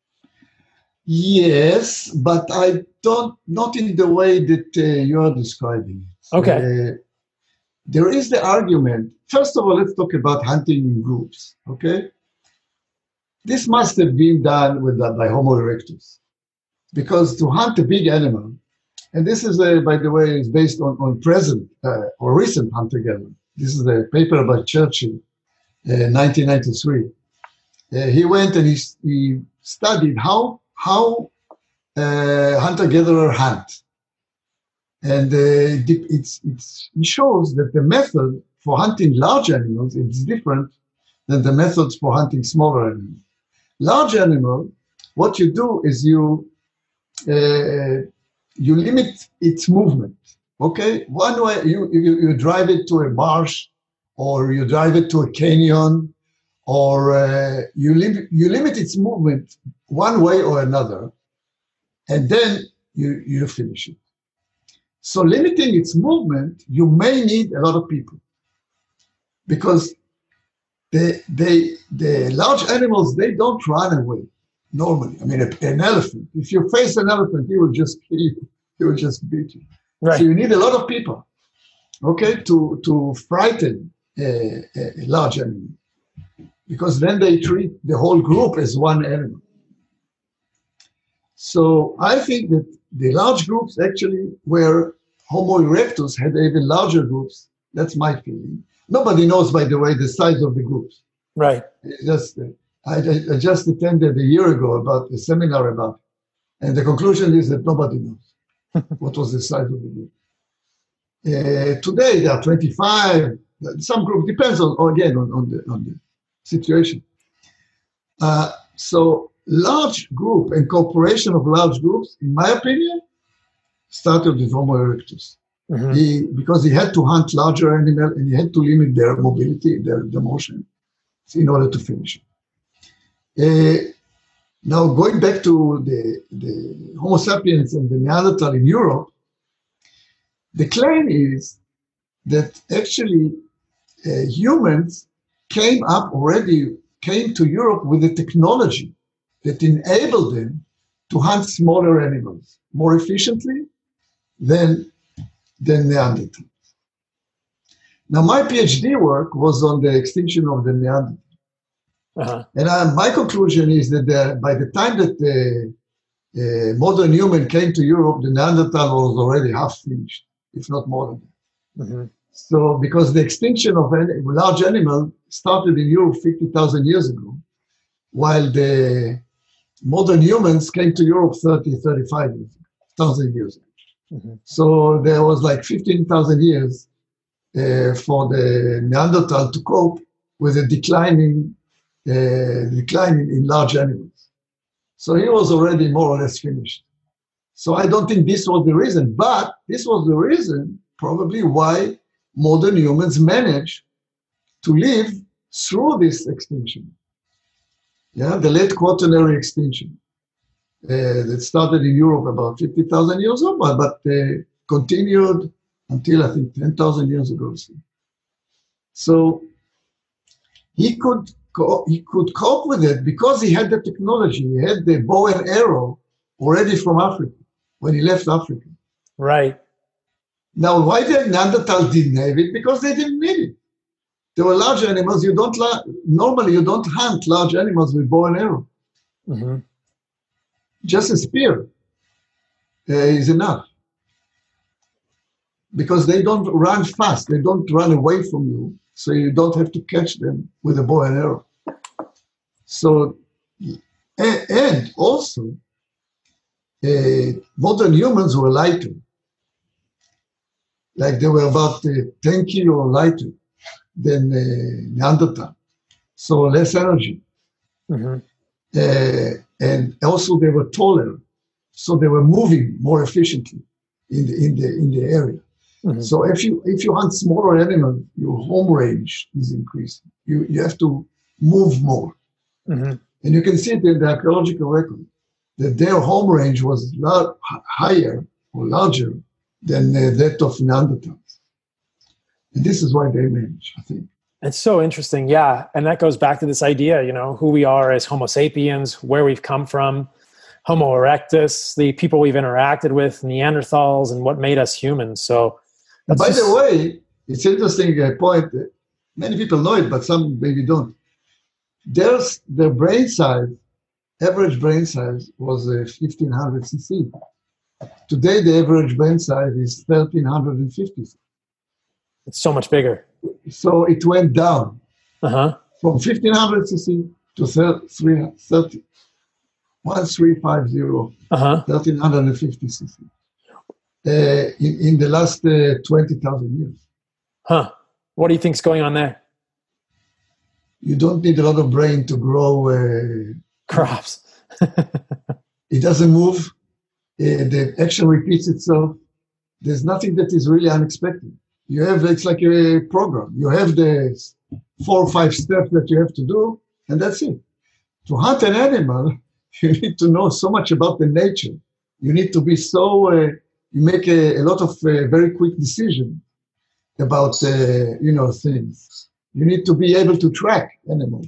Yes, but I don't, not in the way that uh, you are describing it. Okay. Uh, there is the argument. First of all, let's talk about hunting in groups, okay? This must have been done with uh, by Homo erectus, because to hunt a big animal, and this is, uh, by the way, is based on, on present uh, or recent hunter-gatherer. This is a paper by Churchill, uh, nineteen ninety-three. Uh, he went and he, he studied how how uh, hunter-gatherer hunt. And uh, it's, it's, it shows that the method for hunting large animals is different than the methods for hunting smaller animals. Large animal, what you do is you, uh, you limit its movement, okay? One way, you, you, you drive it to a marsh, or you drive it to a canyon, or uh, you, lim- you limit its movement one way or another, and then you, you finish it. So limiting its movement, you may need a lot of people, because they, they, the large animals, they don't run away normally. I mean, a, an elephant, if you face an elephant, he will just kill you. He will just beat you. Right. So you need a lot of people, okay, to, to frighten a, a large animal, because then they treat the whole group as one animal. So I think that the large groups actually where Homo erectus had even larger groups. That's my feeling. Nobody knows, by the way, the size of the groups. Right. It's just, I, I just attended a year ago about a seminar about it, and the conclusion is that nobody knows what was the size of the group. Uh, today there are twenty-five. Some group depends on again on, on the on the situation. Uh, so. Large group and cooperation of large groups, in my opinion, started with Homo erectus. Mm-hmm. He, because he had to hunt larger animals and he had to limit their mobility, their, their motion, in order to finish it. Uh, now, going back to the, the Homo sapiens and the Neanderthal in Europe, the claim is that actually uh, humans came up already, came to Europe with the technology that enabled them to hunt smaller animals more efficiently than, than Neanderthals. Now, my PhD work was on the extinction of the Neanderthal. Uh-huh. And uh, my conclusion is that the, by the time that the uh, modern human came to Europe, the Neanderthal was already half finished, if not more than that. Mm-hmm. So, because the extinction of a large animal started in Europe fifty thousand years ago, while the modern humans came to Europe thirty, thirty-five thousand years ago. Mm-hmm. So there was like fifteen thousand years uh, for the Neanderthal to cope with a declining, uh, decline in large animals. So he was already more or less finished. So I don't think this was the reason, but this was the reason probably why modern humans managed to live through this extinction. Yeah, the late quaternary extinction uh, that started in Europe about fifty thousand years ago, but, but uh, continued until I think ten thousand years ago. So, so he could co- he could cope with it because he had the technology. He had the bow and arrow already from Africa when he left Africa. Right. Now, why the Neanderthal didn't have it? Because they didn't need it. There were large animals. You don't la- normally you don't hunt large animals with bow and arrow. Mm-hmm. Just a spear uh, is enough, because they don't run fast. They don't run away from you, so you don't have to catch them with a bow and arrow. So, and, and also, uh, modern humans were lighter. Like they were about uh, ten kilo lighter than uh, Neanderthal, so less energy. Mm-hmm. Uh, and also they were taller, so they were moving more efficiently in the in the in the area. Mm-hmm. So if you if you hunt smaller animals, your home range is increasing. You you have to move more, mm-hmm. and you can see it in the archaeological record that their home range was lar- higher or larger than uh, that of Neanderthals. And this is why they manage, I think. It's so interesting, yeah. And that goes back to this idea, you know, who we are as Homo sapiens, where we've come from, Homo erectus, the people we've interacted with, Neanderthals, and what made us humans. So, by just... the way, it's an interesting uh, point. Many people know it, but some maybe don't. There's their brain size, average brain size was uh, fifteen hundred c c. Today, the average brain size is thirteen fifty. It's so much bigger. So it went down uh-huh. from fifteen hundred c c to thirty, thirty, one three five zero, uh-huh. thirteen fifty c c uh, in, in the last uh, twenty thousand years. Huh. What do you think's going on there? You don't need a lot of brain to grow uh, crops. It doesn't move. Uh, the action repeats itself. There's nothing that is really unexpected. You have, it's like a program. You have the four or five steps that you have to do, and that's it. To hunt an animal, you need to know so much about the nature. You need to be so, uh, you make a, a lot of uh, very quick decisions about, uh, you know, things. You need to be able to track animals.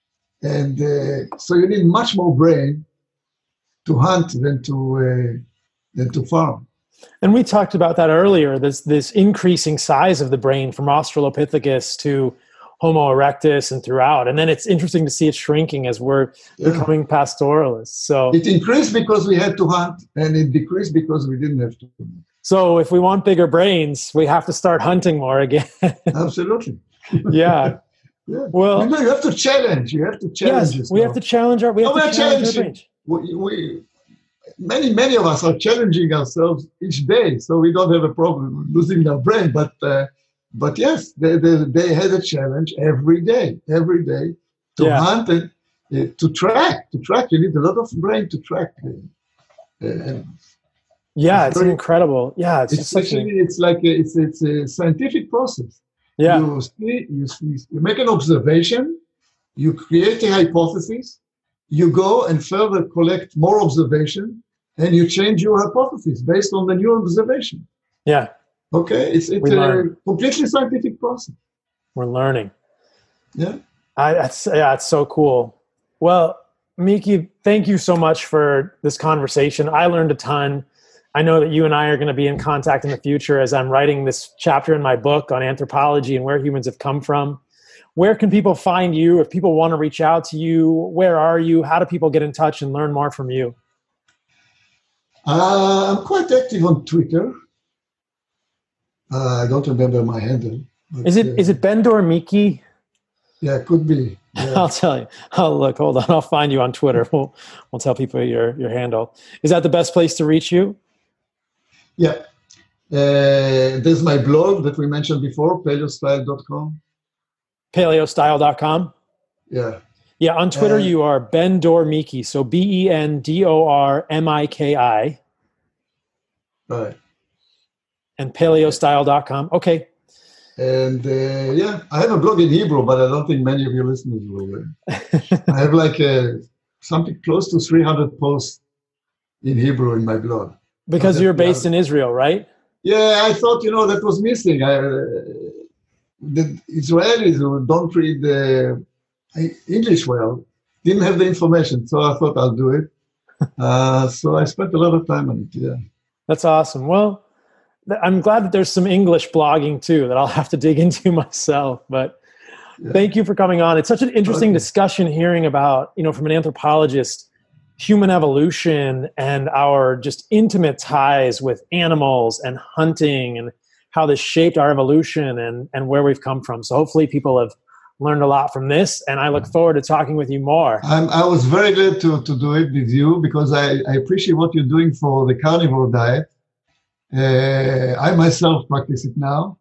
And uh, so you need much more brain to hunt than to, uh, than to farm. And we talked about that earlier, this this increasing size of the brain from Australopithecus to Homo erectus and throughout. And then it's interesting to see it shrinking as we're yeah. becoming pastoralists. So it increased because we had to hunt, and it decreased because we didn't have to. So if we want bigger brains, we have to start hunting more again. Absolutely. yeah. yeah. Well, you, know, you have to challenge. You have to challenge. Yes, we have to challenge our. We have no, to challenge our brains. We, we, Many, many of us are challenging ourselves each day, so we don't have a problem losing our brain. But, uh, but yes, they, they, they had a challenge every day, every day to yeah. hunt and uh, to track. To track, you need a lot of brain to track. Uh, uh, yeah, it's, it's very, incredible. Yeah, it's, it's actually a, it's like a, it's it's a scientific process. Yeah, you see, you see, you make an observation, you create a hypothesis. You go and further collect more observation, and you change your hypothesis based on the new observation. Yeah. Okay. It's it's a completely scientific process. We're learning. Yeah. I, that's yeah. It's so cool. Well, Miki, thank you so much for this conversation. I learned a ton. I know that you and I are going to be in contact in the future as I'm writing this chapter in my book on anthropology and where humans have come from. Where can people find you? If people want to reach out to you, where are you? How do people get in touch and learn more from you? Uh, I'm quite active on Twitter. Uh, I don't remember my handle. But, is it uh, is it Ben-Dor Miki? Yeah, it could be. Yeah. I'll tell you. Oh, look, hold on. I'll find you on Twitter. We'll we'll tell people your your handle. Is that the best place to reach you? Yeah. Uh, there's my blog that we mentioned before, paleostyle dot com. paleostyle dot com? Yeah. Yeah, on Twitter uh, you are Ben-Dor Miki, so B E N D O R M I K I. Right. And paleostyle dot com. Okay. And uh, yeah, I have a blog in Hebrew, but I don't think many of your listeners will. I have like uh, something close to three hundred posts in Hebrew in my blog. Because so you're based in Israel, right? Yeah, I thought, you know, that was missing. I, uh, the Israelis who don't read the English well didn't have the information, so I thought I'll do it. Uh, so I spent a lot of time on it, yeah. That's awesome. Well, I'm glad that there's some English blogging too that I'll have to dig into myself. But yeah. Thank you for coming on. It's such an interesting okay. discussion hearing about, you know, from an anthropologist, human evolution and our just intimate ties with animals and hunting and how this shaped our evolution and, and where we've come from. So hopefully people have learned a lot from this, and I look forward to talking with you more. I'm, I was very glad to, to do it with you because I, I appreciate what you're doing for the carnivore diet. Uh, I myself practice it now,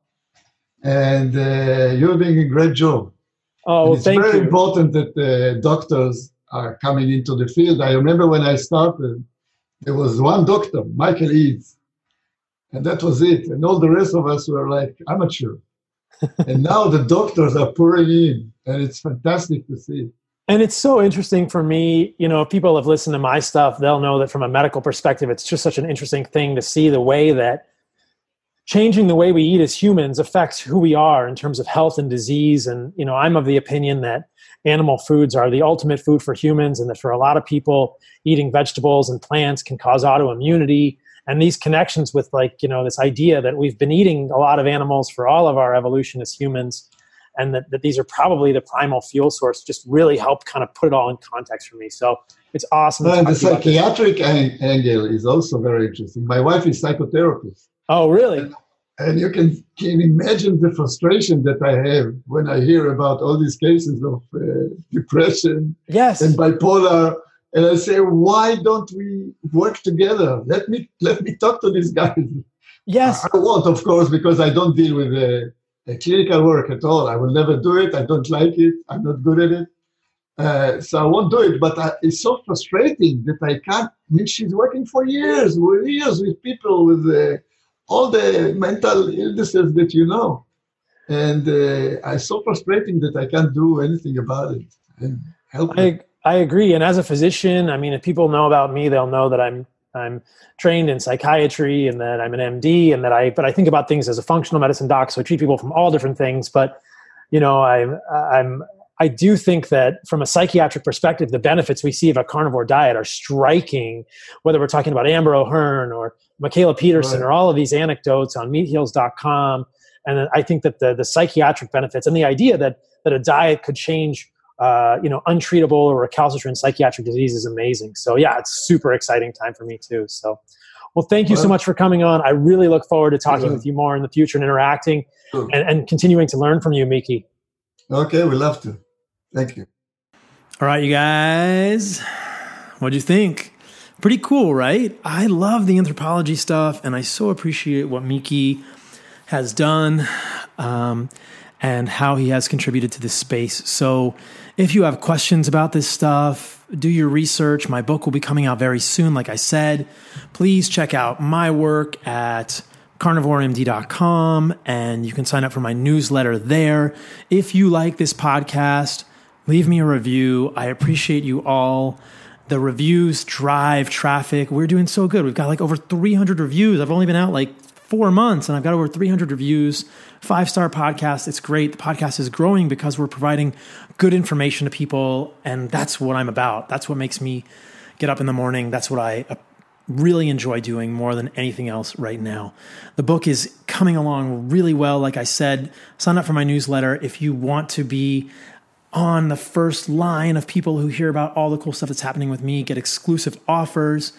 and uh, you're doing a great job. Oh, well, it's thank very you. important that uh, doctors are coming into the field. I remember when I started, there was one doctor, Michael Eads, and that was it. And all the rest of us were like amateur. And now the doctors are pouring in, and it's fantastic to see. And it's so interesting for me, you know, if people have listened to my stuff, they'll know that from a medical perspective, it's just such an interesting thing to see the way that changing the way we eat as humans affects who we are in terms of health and disease. And, you know, I'm of the opinion that animal foods are the ultimate food for humans, and that for a lot of people, eating vegetables and plants can cause autoimmunity. And these connections with, like, you know, this idea that we've been eating a lot of animals for all of our evolution as humans, and that, that these are probably the primal fuel source, just really helped kind of put it all in context for me. So it's awesome. Well, and the psychiatric ang- angle is also very interesting. My wife is psychotherapist. Oh, really? And, and you can, can imagine the frustration that I have when I hear about all these cases of uh, depression yes. and bipolar. And I say, why don't we work together? Let me let me talk to these guys. Yes. I won't, of course, because I don't deal with uh, uh, clinical work at all. I will never do it. I don't like it. I'm not good at it. Uh, so I won't do it. But I, it's so frustrating that I can't. I mean, she's working for years, with years with people with uh, all the mental illnesses that you know. And uh, it's so frustrating that I can't do anything about it and help them. I, I agree. And as a physician, I mean, if people know about me, they'll know that I'm I'm trained in psychiatry and that I'm an M D, and that I but I think about things as a functional medicine doc, so I treat people from all different things. But, you know, I I'm I do think that from a psychiatric perspective, the benefits we see of a carnivore diet are striking, whether we're talking about Amber O'Hearn or Michaela Peterson, right, or all of these anecdotes on meat heals dot com. And I think that the the psychiatric benefits and the idea that that a diet could change Uh, you know, untreatable or recalcitrant psychiatric disease is amazing. So yeah, it's super exciting time for me too. So, well, thank you so much for coming on. I really look forward to talking yeah. with you more in the future and interacting sure. and, and continuing to learn from you, Miki. Okay, we love to. Thank you. All right, you guys, what'd you think? Pretty cool, right? I love the anthropology stuff, and I so appreciate what Miki has done. Um, and how he has contributed to this space. So if you have questions about this stuff, do your research. My book will be coming out very soon, like I said. Please check out my work at carnivore m d dot com, and you can sign up for my newsletter there. If you like this podcast, leave me a review. I appreciate you all. The reviews drive traffic. We're doing so good. We've got like over three hundred reviews. I've only been out like four months and I've got over three hundred reviews, five-star podcast. It's great. The podcast is growing because we're providing good information to people, and that's what I'm about. That's what makes me get up in the morning. That's what I really enjoy doing more than anything else right now. The book is coming along really well. Like I said, sign up for my newsletter if you want to be on the first line of people who hear about all the cool stuff that's happening with me, get exclusive offers,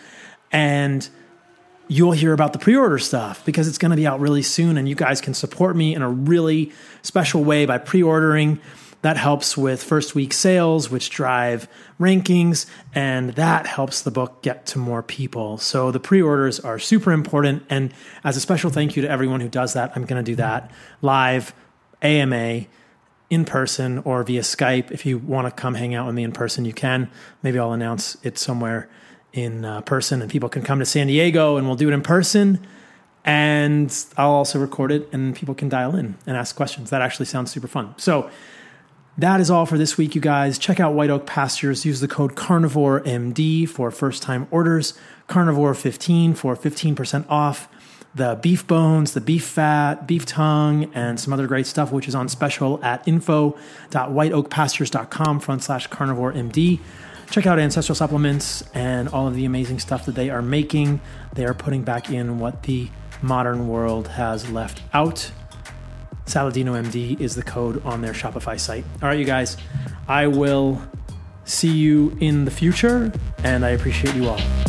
and you'll hear about the pre-order stuff because it's going to be out really soon, and you guys can support me in a really special way by pre-ordering. That helps with first week sales, which drive rankings, and that helps the book get to more people. So the pre-orders are super important, and as a special thank you to everyone who does that, I'm going to do that live, A M A, in person, or via Skype. If you want to come hang out with me in person, you can. Maybe I'll announce it somewhere in uh, person, and people can come to San Diego and we'll do it in person. And I'll also record it and people can dial in and ask questions. That actually sounds super fun. So that is all for this week, you guys. Check out White Oak Pastures. Use the code Carnivore M D for first-time orders. Carnivore fifteen for fifteen percent off the beef bones, the beef fat, beef tongue, and some other great stuff, which is on special at info.whiteoakpastures.com front slash carnivore MD. Check out Ancestral Supplements and all of the amazing stuff that they are making. They are putting back in what the modern world has left out. Saladino M D is the code on their Shopify site. All right, you guys, I will see you in the future, and I appreciate you all.